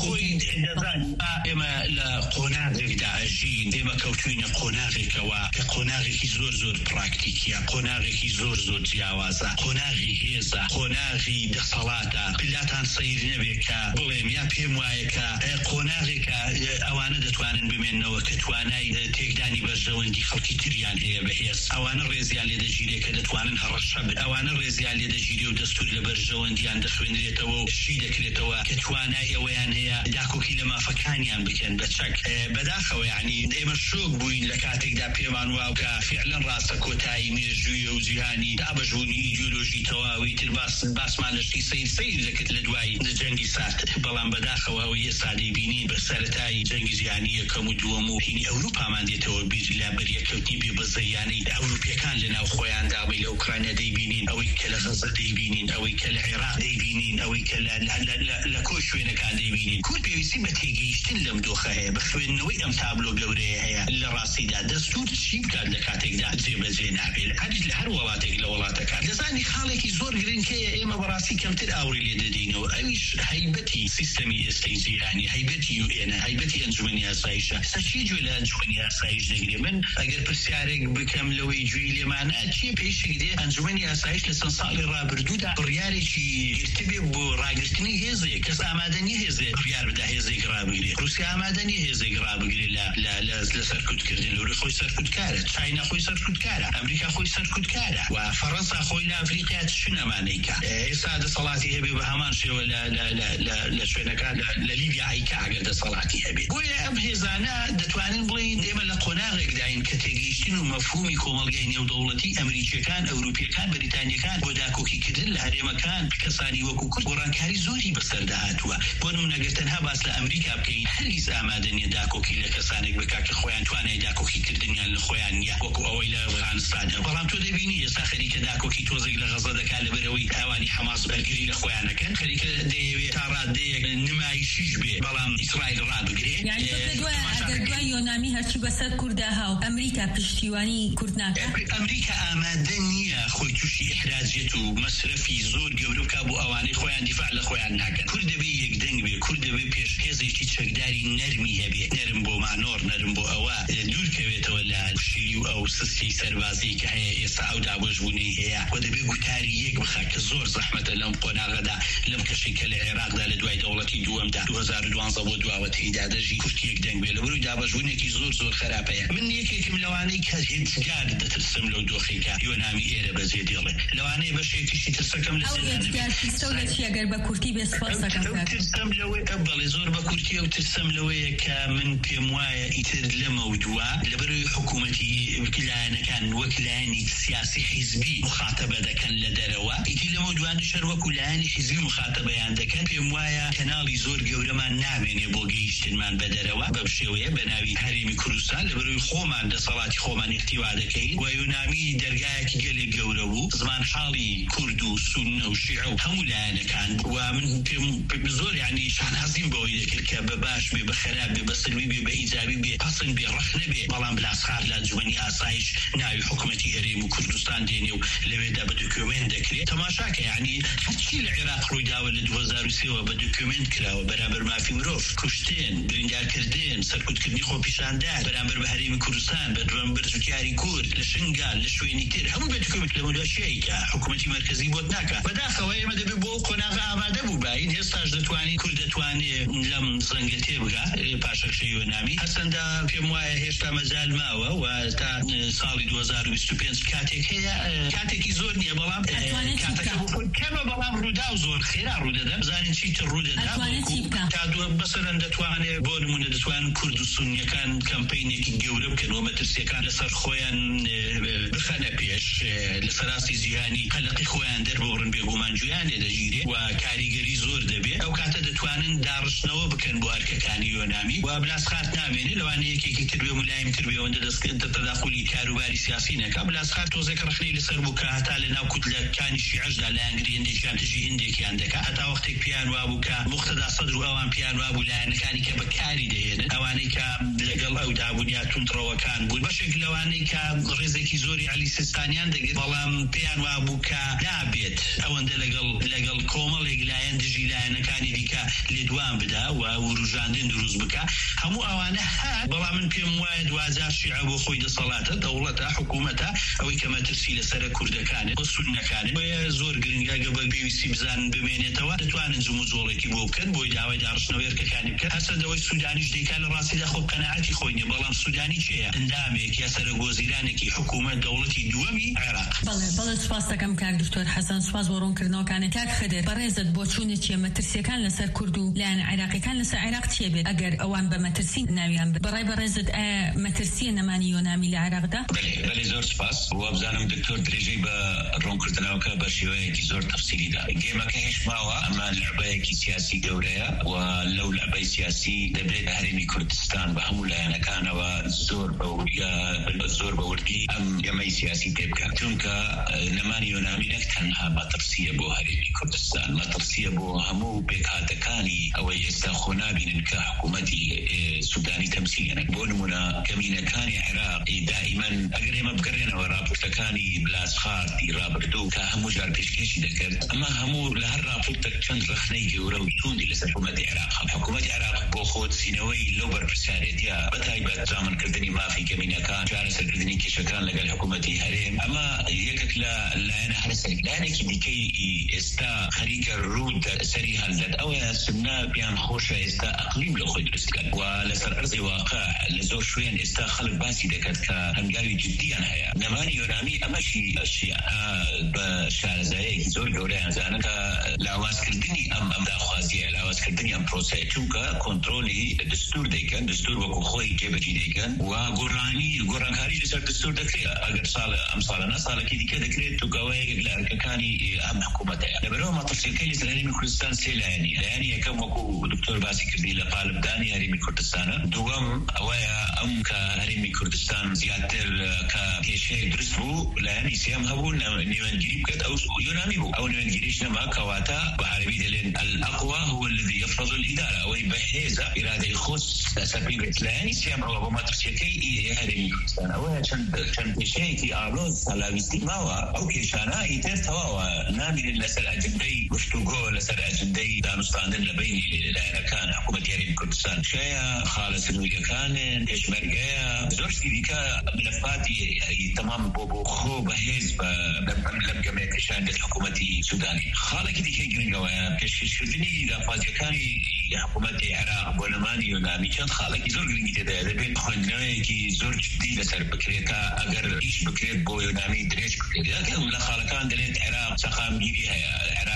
ئێمە لە قۆناغێکدا ئەژین، ئێمە کەوتوینە قۆناغێکەوە کە قۆناغێکی زۆر پراکتیکیە، قۆناغێکی زۆر جیاوازە، قۆناغی هێزە، قۆناغی دەسەڵاتە. پلاتان سەیر نەبێت کە بڵێم یا پێم وایە کە قۆناغێکە ئەوانە دەتوانن بمێنەوە کە توانای تێکدانی بەرژەوەندی خەڵکی تریان هەیە بەهێز، ئەوانە ڕێزیان لێ دەگیرێ کە دەتوانن هەڕەشە بن، ئەوانە ڕێزیان لێ دەگیرێ و دەستور لە بەرژەوەندیان دەخوێنرێتەوە و شی دەکرێتەوە کە توانای ئەوەیان هەیە داکۆکی لە مافەکانیان بکەن بە چەک. بەداخەوە یعنی ئێمە شۆک بووین لە کاتێکدا پێمان واو کە فعلەن ڕاستە کۆتایی مێژوویە و جیهانی دابەژبوونی ئیدیۆلۆژی تەواوی تر باسمان لەشتی سیر دەکرد لە دوای جەنگی سارد. بەڵام بەداخەوە ئەوە ئێستا دەیبینین بە سەرەتای جەنگی جیهانی یەکەم و دووەم و هینی ئەوروپامان دێتەوە بیر لە بەریەکەوتنی بێبەزەیانەی ئەوروپیەکان لە ناو خۆیاندا بە لە ئوکرانیا دەیبینین، ئەوەی کە لە غەزە دەیبینین، ئەوەی کە لە عێراق دەیبینین، ئەوەی کە لە کۆی شوێنەکان دەیبینین. کورد پێویستی بە تێگەیشتن لەم دۆخە هەیە، بە خوێندنەوەی ئەم تابلۆ گەورەیە هەیە. لە ڕاستیدا دەستور چی بکات لە کاتێکدا جێبەجێ نابێت لە هەر وڵاتێک لە وڵاتەکان. دەزانی خاڵێکی زۆر گرنگەیە ئێمە بەڕاستی کەمتر ئاوری لێ دەدەینەوە، ئەویش هەیبەتی سیستەمی ئێستای جیهانی، هەیبەتی UN، هەیبەتی ئەنجومەنی ئاسایشە. چی گوێ لە ئەنجومەنی ئاسایش دەگرێ؟ من ئەگەر پرسیارێک بکەم لەوەی گوێی لێمانە چی پێشێک دێ ئەنجومەنی ئاسایش لە چەند ساڵی ڕابردوودا بڕیارێکی گرتبێ بۆ ڕاگررتنی هێزێک، کەس ئامادەنی هێزێک بڕیار بدا هێزێک ڕابگرێت. رووسیا ئامادەنی هێزێک ڕابگرێت لە سەرکوتکردن. لەوری خۆی سەرکوتکارە، چاینا خۆی سەرکوتکارە، ئەمریکا خۆی سەرکوتکارە و فەڕەنسا خۆی لە ئەفریقیا چنەمانەیکە. ئێستا دەسەڵاتی هەبێ بە هەمان شێوە لە شوێنەکان لە لیبیا ئایکا ئەگەر دەسەڵاتی هەبێت. بۆیە ئەم هێزانە دەتوانن بڵین ئێمە لە قۆناغێکداین کە تێگەیشتن و مەفهومی کۆمەڵگەی نێودەوڵەتی ئەمریکیەکان، ئەوروپیەکان، بەریتانیەکان بۆ داکۆکیکردن لە هەرێمەکان کەسانی وەکو کورد گۆڕانکاری زۆری بەسەردا هاتووە. بۆ نمونەگەر تەنها باس لە ئەمریکا بکەین، هەرگیز ئامادە نیە داکۆکی لە کەسانێک بکا کە خۆیان توانای داکۆکیکردنیان لە خۆیان نیە، وەکو ئەوەی لە ئەفغانستانە. بەڵام تۆ دەبینی ئێستا خەریکە داکۆکی تۆزێک لە غەزە دەکات لەبەرەوەی ئەوانی حەماس بەرگری لە خۆیانەکەن، خەریکە دەیەوێت تا ڕادەیەک نمایشیش بێ بەڵام ئیسرائیل ڕابگرێت. ئەگەر دوای یۆنامی هەرچی بەسەر کوردە هاو ئەمریکا پشتیوانی کورد ناکات، ئەمریکا ئامادە نییە خۆی تووشی ئیحراجێت و مەسرەفی زۆر گەورە بکات بۆ ئەوانەی خۆیان دیفاع لە خۆیان ناکەن. کورد دەبێ یەکدەنگ بێ، کورد دەبێ پێشهێزێکی چەکداری نەرمی هەبێ، نەرم بۆ مانۆر، نەرم بۆ ئەوە دوورکەوێتەوە لە شیری و ئەو سستی سەربازی کە هەیە ئێستا ئەو دابەشبوونەی هەیە و دەبێ گوتاری یەک بخات کە زۆر زەحمەتە لەم قۆناغەدا لەم کەشەی کە لە عێراقدا لە دوای دەوڵەتی دووەمدا 2012 بۆ دواوە تێیدا دەژی کورد یەکدەنگ بێ لەبەروی دابەشبوونێکی زۆر خراپەیە. من یەکێکم لەوانەی کە هێزگار دەترسم لەو دۆخێکە یۆنامی ئێرە بەجێ دێڵێ، لەوانەیە بەشێکیشی ترسەکەم لە ئەگەر بە کورتی بێ سپاسەکەم ترسم لەوەی بەڵێ زۆر بە کورتی و ترسم لەوەیە کە من پێم وایە ئیتر لەمە و دووە لەبەروی حکوومەتی لایەنەکان وەک لایەنی سیاسی حیزبی مخاتەبە دەکەن لە دەرەوە، ئیتی لەمە دوانی شەر وەکو لایەنی حیزبی مخاتەبەیان دەکەن. پێم وایە کەناڵی زۆر گەورەمان نامێنێ بۆ گەیشتنمان بە دەرەوە بەم شێوەیە بە ناوی هەرێمی کوردستان لەبەروی خۆمان دەسەڵاتی خۆمان احتیوا دەکەین و یۆنامی دەرگایەکی گەلێک گەورە بوو زمان حاڵی کورد و سونە و شیعە و هەموو لایەنەکان و من پێم زۆر یعنی شانازیم بەوەی دەکرد کە بە باش بێ بە خەراب بێ بە سلمی بێ بە ئیجابی بێ پەسەند بێ ڕەخ نەبێ بەڵام بلاسخار لە ئەنجومەنی ئاسایش ناوی حکوومەتی هەرێم و کوردستان دێنێ و لەوێدا بە دوکیومنت دەکرێت تەماشاکە یعنی هەرچی لە عێراق ڕوویداوە لە 2023 بە دوکیومنت کراوە بەرامبەر مافی مرۆڤ کوشتێن بریندارکردن سەرکوتکردنی خۆپیشاندار بەرامبەر بە هەرێمی کوردستان بەرامبەر جوتیاری کورد لە شنگال لە شوێنی تر هەموو بە دوکیومنت لە موداشیایی کە حکوومەتی مرکزی بۆت ناکە بەداخەوە ئێمە دەبێت بۆ قۆناغا ئامادە بوو باین هێستاش دەتوانین کورد دەتوانێت لەم زەنگە تێبگا پاشەکشەی وەنامی هەرچەندە پێم وایە هێشتا مەجال ماوە و تا ساڵی 2025 کاتێک هەیە کاتێکی زۆر نییە بەڵام کەمە بەڵام ڕوودا و زۆر خێرا ڕوودەدا بزانین چیتر ڕوودەدا تا دووە بەسەرەن دەتوانێت بۆ نمونە دەتوان کورد و سونیەکان کەمپەینێکی گەورە بکەن و مەترسیەکان لەسەر خۆیان بخەنە پێش لە سەراستی جیهانی قەلقی خۆیان دەربڕن بێگومانجویان لێ دەژیرێ و کاریگەری زۆر دەبێت ئەو کاتە دەتوانن داڕشتنەوە بکەن بۆ ئەرکەکانی یۆنامی و بلاسخات نامێنێت لەوانە یەکێکی تر بێ ملایمی تر بێەوەندە دەستکرد تەداخلی کاروباری سیاسی نەکە بلاسخات تۆزێک ڕخنەی لەسەر بوو کە هەتا لەناو کوتلەکانی شیعەشدا لە ئەنگری هەندێکیان تژی هندێکیان دەکات هەتا وەختێک پیان وابوو کە مقتەدا سەدر و ئەوان پیان وابوو لایەنەکانی کە بەکاری دەهێنن ئەوانەی کە لەگەڵ ئەو دابوونیا تونتڕەوەکان بوون بەشێک لەوانەی کە ڕێزێکی زۆری عەلی سیستانیان دەگرێت بەڵام پیان وابوو کە نابێت ئەوەندە لەگەڵ کۆمەڵێک لایەن دژی لایەنەکانی دیکە لێدوان بدا و وروژاندن دروست بکە هەموو ئەوانە هات بەڵام من پێم وایە دوازار شیعە بۆ خۆی دەسەڵاتە دەوڵەتە حکوومەتە ئەوەی کە مەترسی لەسەر کوردەکانێت بۆ سونەکانێت بۆیە زۆر گرنگە گەبەر پێویستی بزانن بمێنێتەوە دەتوانن جم و جۆڵێکی بۆ بکەن بۆی داوای داڕشتنەوەی ئەرکەکانی بکەن هەرچەندەوەی سوودانیش دیکە لە ڕاستیدا خۆ قەناعەتی خۆی نییە بەڵام سوودانی چییە ئەندامێک یا سەرۆگۆزیرانێکی حکوومەت دەوڵەتی دووەمی عێراق بەڵێ سوپاس دەکەم کاک دکتۆر حەسەن سوپاس بۆ ڕوونکردنەوەکانت کاک خەدەر بەڕێزت بۆ چوونە چیە مەترسیەکان لەسەر کورد و لایەن عێراقیەکان لەسەر عێراق چیە بێت ئەگەر ئەوان بە مەترسی ناویان بەڕای بەڕێزت مەترسیە نەمانی یۆنامی لە عێراقدا بەڵێ زۆر سوپاس وابزانم دکتۆر درێژەی بە ڕوونکردنەوەکە بە شێوەیەکی زۆر تەفسیریدا گێمەکە هێش ماوە ئەمە لعبەیەکی سیاسی گەورەیە و لەو لعبەی سیاسی دەبێت هەرێمی کوردستان بە هەموو لایەنەکانەوە زۆر بەوردی ئەم گەمەی سیاسی تێبکات چونکە نەمانی یۆنامی نەک تەنها مەترسیە بۆ هەرێمی کوردستان مەترسیە بۆ هەموو بێکهاتەکانی ئەوەی ئێستا خۆ نابینن کە حکوومەتی سودانی تەمسیلێنە بۆ نمونە کەمینەکانی عێراق دائیمەن ئەگەر ئێمە بگەڕێنەوە راپۆرتەکانی بلاسخارتی ڕابردوو کە هەموو جار پێشکەشی دەکرد ئەمە هەموو لە هەر راپۆرتێک چەند ڕخنەی گەورە و توندی لەسەر حکوومەتی عێراق حکوومەتی عێراق بۆ خۆت سینەوەی لەو بەرپرسیارەتیە بەتایبەت زامنکردنی مافی کەمینەکان چارەسەرکردنی کێشەکان لەگەڵ حکوومەتی هەرێم ئەمە یەکێک لە لایەنە هەرسەر لایەنێکی دیکەی ئێستا خەریکە ڕوود سەری هەڵدەت ئەوە سنە بیان خۆشە ئێستا ئەقلیم لە خۆی دروست کرد و لەسەر ئەرزی واقع لە زۆر شوێن ئێستا خەڵک باسی دەکات کە هەنگاوی جددیان هەیە نەمانی یۆنامی ئەمەشی بە شارەزایەکی زۆر گەورەیان زانن کە لاوازکردنی ئەم داخوازیە لاوازکردنی ئەم پرۆسەیە چونکە کۆنتڕۆلی دستور دەیکەن دستور وەکو خۆی جێبەجێ دەیکەن و گۆڕانکاری لەسەر دستور دەکرێت ئەگەر ئەم ساڵانە ساڵێکی دیکە دەکرێت توگەوەیەک لە ئەرکەکانی ئەم حکوومەتەیە لەبەرەوە مەترسیەکەی لەسەر هەرێمی کوردستان سێ لایەنی یەکەم وەکو دکتۆر باسی کردی لە قالبدانی هەرێمی کوردستانە دووەم ئەوەیە ئەم کە هەرێمی کوردستان زیاتر کە کێشەیە دروست بوو لایەنی سێم هەبوو نێوەندگیری بکات ئەو یۆنامی بوو ئەو نێوەندگیریش نەما کەواتە بە عەربی دەڵێن الأقوى هو الذي يفرض الإدارة ئەوەی بەهێزە ئیرادەی خۆس سەرپێ لایەنی سێم ئەوە بۆ مەترسیەکەی هەرێمی کوردستان ئەوەیە چەند کێشەیەکی ئاڵۆز هەلاویستی ماوە ئەو کێشانە ئیتر تەواوە نامێنن لەسەر ئەجندەی گفتوگۆ لەسەر ئەجندەی دانوستاندن لە بینی لایەنەکان حکوومەتی هەرێمی کوردستان شەیە خاڵە سنووریەکانن پێشمەرگەیە زۆر دیکە ملفاتی تەمام بۆ خۆ بەهێز لەم گەمەیە پێشاندێت حکوومەتی سودانی خاڵێکی دیکەی گرنگەوەیە پێشکەشکردنی داخوازیەکانی حکوومەتی عێراق بۆ نەمانی یۆنامی چەند خاڵێکی زۆر گرنگی تێدایە دەبێت خوێندنەوەیەکی زۆر جددی لەسەر بکرێتە ئەگەر ئیش بکرێت بۆ یۆنامی درێژ بکرێت لە خاڵەکان دەڵێت عێراق سەقامگیری هەیە عێراق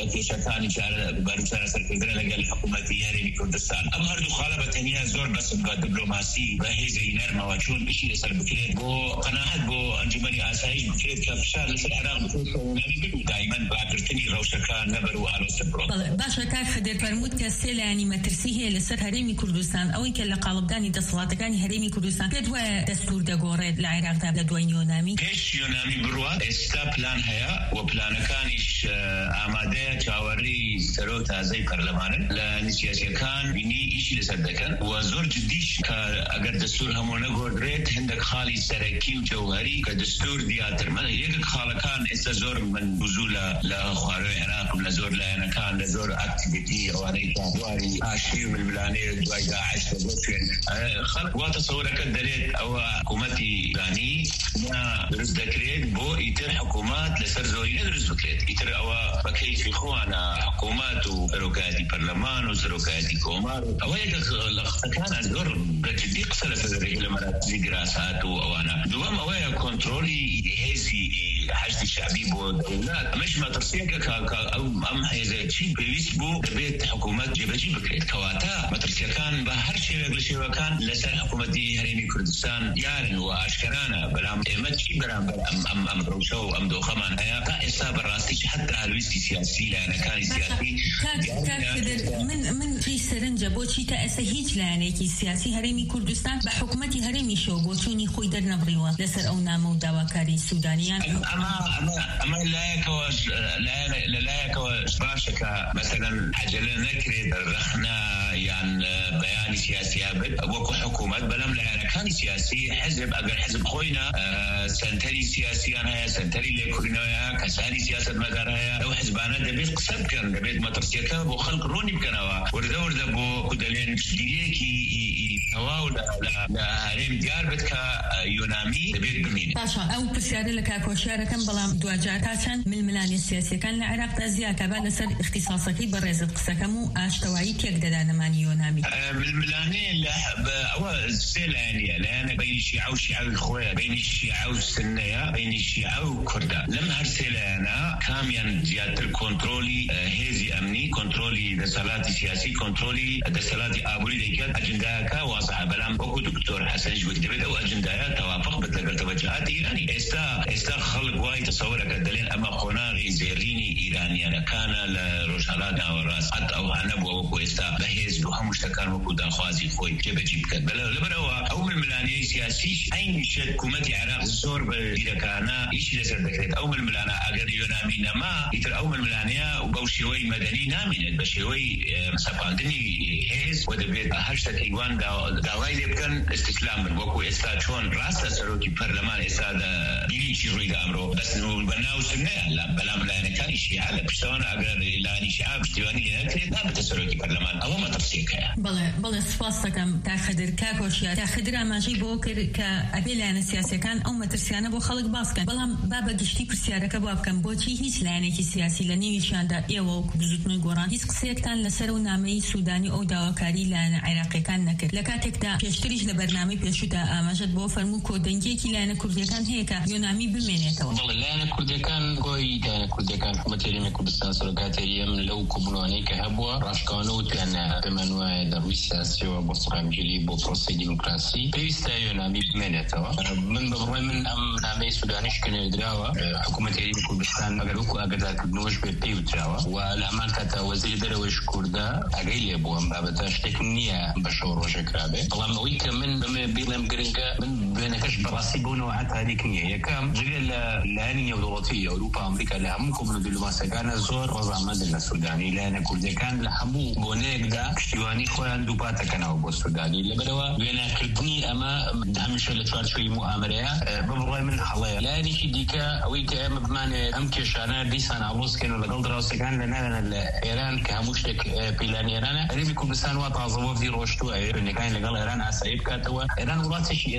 في شكاني بارجان سركندرة لقى الحكومة هرمي كردستان أم هردو خالبة تنيا زور بس بدبلوماسي بهزي نرمى وشون بشي لسر بكريت بو قناعات بو أنجمني آسايش بكريت كفشار لسر العراق بكريت دائما باكرتني روشكان نبرو آلو سبرو باشا كاك خدر فرمود كسيل يعني مترسيه لسر هرمي كردستان أو إنك لقالبداني دصلاتكاني هرمي كردستان كدوا دستور دقوريد العراق دا دوين يونامي كيش يونامي بروا استا بلان هيا وبلان كانش آماده تاوري سروتا زي برلمان لأن سياسي كان بني إيشي لسردكن وزور جديش كأجر دستور همونه قدرت عندك خالي سركي وجوهري كدستور دياتر ما يك خال كان استزور من بزولة لخوارو العراق ولا زور لأنا كان لزور أكتيفيتي أو عليك دواري عشري من البلاني دواي داعش تبصين خلق وتصورك الدريت أو حكومتي بلاني ما درس دكريت بو يتر حكومات لسر زوري ندرس بكريت يتر أو بكيف إخوانا حكومات وسروكاتي برلمان وسروكاتي كومار أو هيك كان الدور بجدي قصة في الرجل زي دراسات وأنا دوام أو هيك كنترولي هذي حشد الشعبي بو دولات مش ما ترسيك أو أم هذا شيء بيسبو بيت حكومات جبجي بكريت كواتا ما ترسيك كان بهر شيء ولا شيء كان لسر حكومتي هرمي كردستان يارن وأشكرانا بلام ما شيء برام أم روشوا أم دوخمان هيا كإستا براستي حتى هالويستي سياسي لأنا كان سياسي من في سرنجة بوشي تأسهيج لانيكي سياسي هرمي كردستان بحكومتي هرمي شو بوشوني خوي در نبريوا لسر أو نامو داواكاري سودانيان أما لا يكوش باشك مثلا عجلة نكري رخنا يعني بياني سياسي أبد وكو حكومات بلام لأنا كان سياسي حزب أقل حزب خوينا سنتري سياسي أنا سنتري لكورينا كساني سياسة مدارها أو حزبانا دبيت قصد كان دبيت مترسيكا بو خلق روني بكنوا ورده بو كدلين شديديكي هوا لا هرم ديار بدك يونامي دبيت بمين باشا أو بسيارة لك كوشيارة كان بلام دواجاتان من الملاني السياسي كان العراق تازيا كبان لسر اختصاصكي برزت قسكمو أشتوائي كيك دادانمان يونامي بالملاني أو سيلانية لأن بين الشيعة وشيعة الخوية بين الشيعة والسنية بين الشيعة وكردا لما هرسيلانا كاميان زيادة الكنترولي هزي أمني كنترولي دسالاتي سياسي كنترولي دسالاتي أبولي ديكات أجنداكا واضحة بلام بوكو دكتور حسن جوك دبيت أو أجندايات توافق بتلقى توجهات إيراني استا خلق واي تصورك الدليل أما قناغي زيريني إيراني أنا كان لروشالانا والراس حتى أو هنبوه وكو استا بهيز دوها مشتكان وكو داخوازي خوي جيب كات بلا لبروا أو من الملاني سياسيش أين شد كومتي عراق زور بديرا كانا إيش لسر دكريت أو من الملانا أقر يونامي نما يتر أو من الملانيا وبوشيوي مدني نامين بشيوي مسافاندني هيز ودبيت هشتا كيوان داواي لبكن استسلام من وكو استا شون راستا سروكي برلمان استا بيلي شيروي دامرو بس نبناو سنة لا بلا ملانا كان الشيعة لبشتوانا أقر إلاني شعب بشتواني نكريت لا بتسروكي برلمان أو ما تفسيكها بله سپاسەکەم تا خدر کاکۆشیە تا خدر ئاماژەی بۆ کرد کە ئەبێ لایەنە سیاسیەکان ئەو مەترسیانە بۆ خەڵک باسکەن بەڵام با بە گشتی پرسیارەکە بۆ بکەم بۆچی هیچ لایەنێکی سیاسی لە نێویشیاندا ئێوە وەکو بزوتنەوەی گۆڕان هیچ قسەیەکتان لەسەر و نامەی سوودانی ئەو داواکاری لایەنە عێراقیەکان نەکرد لە کاتێکدا پێشتریش لە بەرنامەی پێشوودا ئاماژەت بۆ فەرموو کۆدەنگیەکی لایەنە کوردیەکان هەیە کە یۆنامی بمێنێتەوە بەڵێ لایەنە کوردیەکان بۆی لایەنە کوردیەکان حکومەتی هەرێمی کوردستان سەرۆکاتێریە من لەو کۆبوونەوەی کە هەبووە ڕاشکاونەوتیان بمانوایە دەڕووی سیاسیەوە بۆ سڕامجلی بۆ پرۆسی دیموکراسی پێویستە یۆنامی بمێنێتەوە من بەڕۆی من ئەم نامەی سودانیش کەنێدراوە حکومەتی هەرێمی کوردستان ئەگەر وەکو ئاگادارکردنەوەش پێی وتراوە و لە هەمان کاتە وەزیری دەرەوەیش کوردە ئاگای لێ بووە ئەم بابەتە شتێک نییە بە شەو ڕۆژێکرابێ بەڵام ئەوەی کە من بەمێ بیڵێم گرنگە من بێنەکەش بەڕاستی بوونەوە هەتاریک نییە یەکەم جگە لە لایەنی نێودەوڵەتی ئەوروپا ئەمریکا لە هەموو کۆبوونە دیپلۆماسیەکانە زۆر ڕەزامەندن لە سودانی لایەنە کوردیەکان لە هەموو بۆنەیەکدا پشتیوانی خۆیان دووپاتەکەنەوە بۆ سودانی لەبەرەوە وێناکردنی ئەمە هەمیشە لە چوارچووی موامرەیە بڕۆی من هەڵەیە لایەنێکی دیکە ئەوەی کە ئێمە بمانێت ئەم کێشانە دیسان ئاڵۆزکەن و لەگەڵ دراوسەکان لەناوێنە لە ئێران کە هەموو شتێک پەیلانی ئێرانە هەرێمی کوردستان وا تازەوە ڕۆشتووە وێنەکانی لەگەڵ ئێران ئاسایی بکاتەوە ئێران وڵاتێکی ئێجگارێک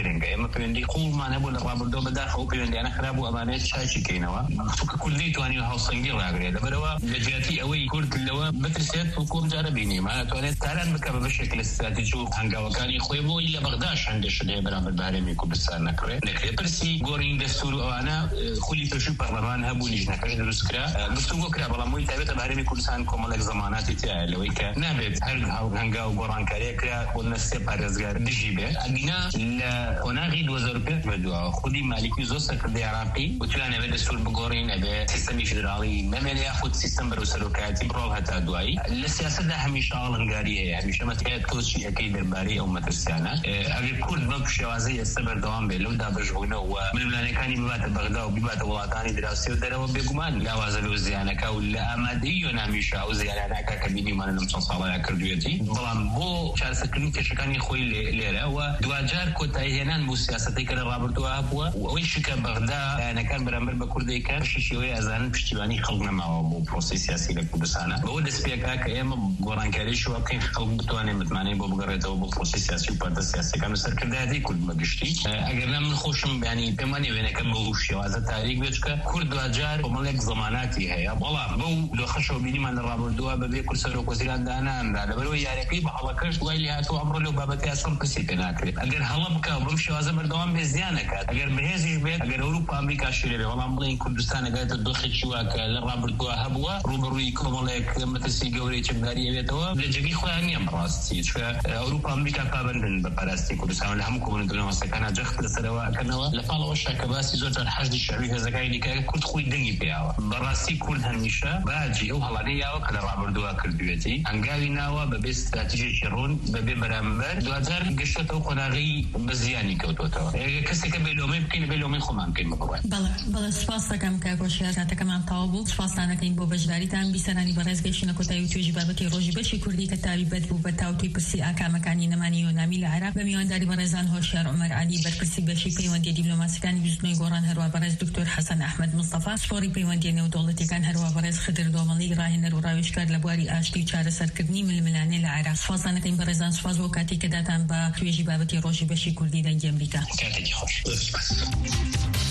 گرنگە ئێمە پەیوەندی قوڵمان هەبوو لە ڕابردۆ بەداخەوە پەیوەندیانە خراب و ئەمانەیە چاچی کەینەوە چونکە کوردی توانی هاوسەنگی ڕاگرێت لەبەرەوە لە جیاتی ئەوەی کورد لەوە بترسێت و کۆم جارە بینیم ئەتوانێت کاران بکە بە بەشێک لە استراتیژی و هەنگاوەکانی خۆی بۆی لە بەغداش هەندێشت هەیە بەرامبەر بە هەرێمی کوردستان نەکرێت پرسی گۆڕینی دەستور و ئەوانە خولی پێشووی پەرلەمان هەبوو لیژنەکەش دروست کرا گفتوگۆ کرا بەڵام وی تایبەتە بە هەرێمی کوردستان کۆمەڵێک زەماناتی تایە لەوەی کە نابێت هەر هەنگاو گۆڕانکاریە کرا بۆ نەستێ پارێزگار دژی بێت ئەگینا لە قۆناغی 2005 بەدووە خودی مالیکی زۆر سەرکردەی عراقی وتوانە بێت دەستور بگۆڕین ئەبێ سیستەمی فیدراڵی نەمێنێ یاخود سیستەم بەرەو سەرۆکایەتی بڕۆ هەتا دوایی لە سیاسەتدا هەمیشە ئاڵنگاری هەیە هەمیشە مەترسێت تۆچی ئەەکەی دەربارەی ئەو مەترسیانە ئەگەر کورد بەم شێوازەی ئێستا بەردەوام بێت لەو دابەشبوونەوە و ململانەکانی بباتە بەغدا و بباتە وڵاتانی دراوسێ و دەرەوە بێگومان لاوازە لەو زیانەکە و لە ئامادەی یۆنامیشە ئەو زیانانەکە کە بینیمانە لەم چەند ساڵەیە کردوێتی بەڵام بۆ چارەسەرکردنی کێشەکانی خۆی لێرە و دوجار کۆتایی هێنان بۆ سیاسەتەی کە لە ڕابردووە هەبووە و ئەوەی شکە بەغدا لایەنەکان بەرامبەر بە کوردەکان شیشەوەی ئەزانن پشتیوانی خەڵک نەماوە بۆ پرۆسی سیاسی لە کوردستانە بەوە دەست پێکا کە ئێمە گۆڕانکاریشی وا بکەین خەڵک بتوانێت متمانەی بۆ بگەڕێتەوە بۆ پرۆسی سیاسی و پارتە سیاسیەکان و سەرکردایەتی کورد بەگشتی ئەگەر من خۆشم بیانی پێمانی وێنەکە بەو شێوازە تاریک بێت کە کورد دوجار کۆمەڵێک زەماناتی هەیە بەڵام بەو دۆخەشەوە بینیمان لە ڕابردووە بەبێ کورد سەرۆک وەزیران داناندا لەبەرەوەی یاریەکەی بە هەڵەکەش دوای لێ هاتووە ئەمڕۆ لەو بابەتی ئاسان پرسی پێ ناکرێت ئەگەر هەڵە بکە بەم شێوازە بەردەوام بێ زیان نەکات ئەگەر بەهێزیش بێت ئەگەر ئەوروپا ئەمریکا شێرێ بێ بەڵام بڵێن کوردستان ئەگاتە دۆخێکی وا کە لە ڕابردووە هەبووە ڕوبەڕووی کۆمەڵێک مەترسی گەورەی چەکداری ئەوێتەوە لە جێگەی خۆیان نییە بەڕاستی چکە ئەوروپا ئەمریکا پابندن بە پاراستنی کوردستان لە هەموو کۆمەڵێکەکانە جەخت لەسەرەوە ئەکەنەوە لە پاڵەوە شەکە باسی زۆرجار حەشدی شەوی هێزەکانی دیکە کورد خۆی دەنگی پێیاوە بەڕاستی کورد هەمیشە باجی ئەو هەڵانەی یاوە کە لە ڕابردووە کردوێتی هەنگاوی ناوە بەبێ استراتیژیێکی ڕوون بەبێ بەرامبەر دوجار گەشتێتەوە قۆناغی بە زیانی کەوتوتەوە کەسێکە بێلۆمەی بکەین بێلۆمەی خۆمان بکەین بڕوان بەڵێ سپاس دەکەم کە گۆشیار کاتەکەمان تەواو بوو سپاسانەکەین بۆ بەشداریتان بیسەرانی بەڕێز گەیشتنە کۆتایی و توێژی بابەتی ڕۆژی بەشی کوردی کە تایبەت بوو بە تاوتوی پرسی ئاکامەکانی نەمانی یۆنامی لە عێراق بە میوانداری بەڕێزان هۆشیار عومەر عەلی بەرپرسی بەشی پەیوەندی دیپلۆماسیەکانی بزوتنەوەی گۆڕان هەروە بەڕێز دکتۆر حەسەن ئەحمەد مستەفا سپۆری پەیوەندی نێودەوڵەتیەکان هەروە بەڕێز خدر دۆمەڵی ڕاهێنەر و ڕاوێژکار لە بواری ئاشتی و چارەسەرکردنی ململانێ لە عێراق سپاسانەکەین بەڕێزان سپاس بۆ کاتی کە داتان بە توێژی بابەتی ڕۆژی بەشی کوردی دەنگی ئەمریکا کاتێکی خۆش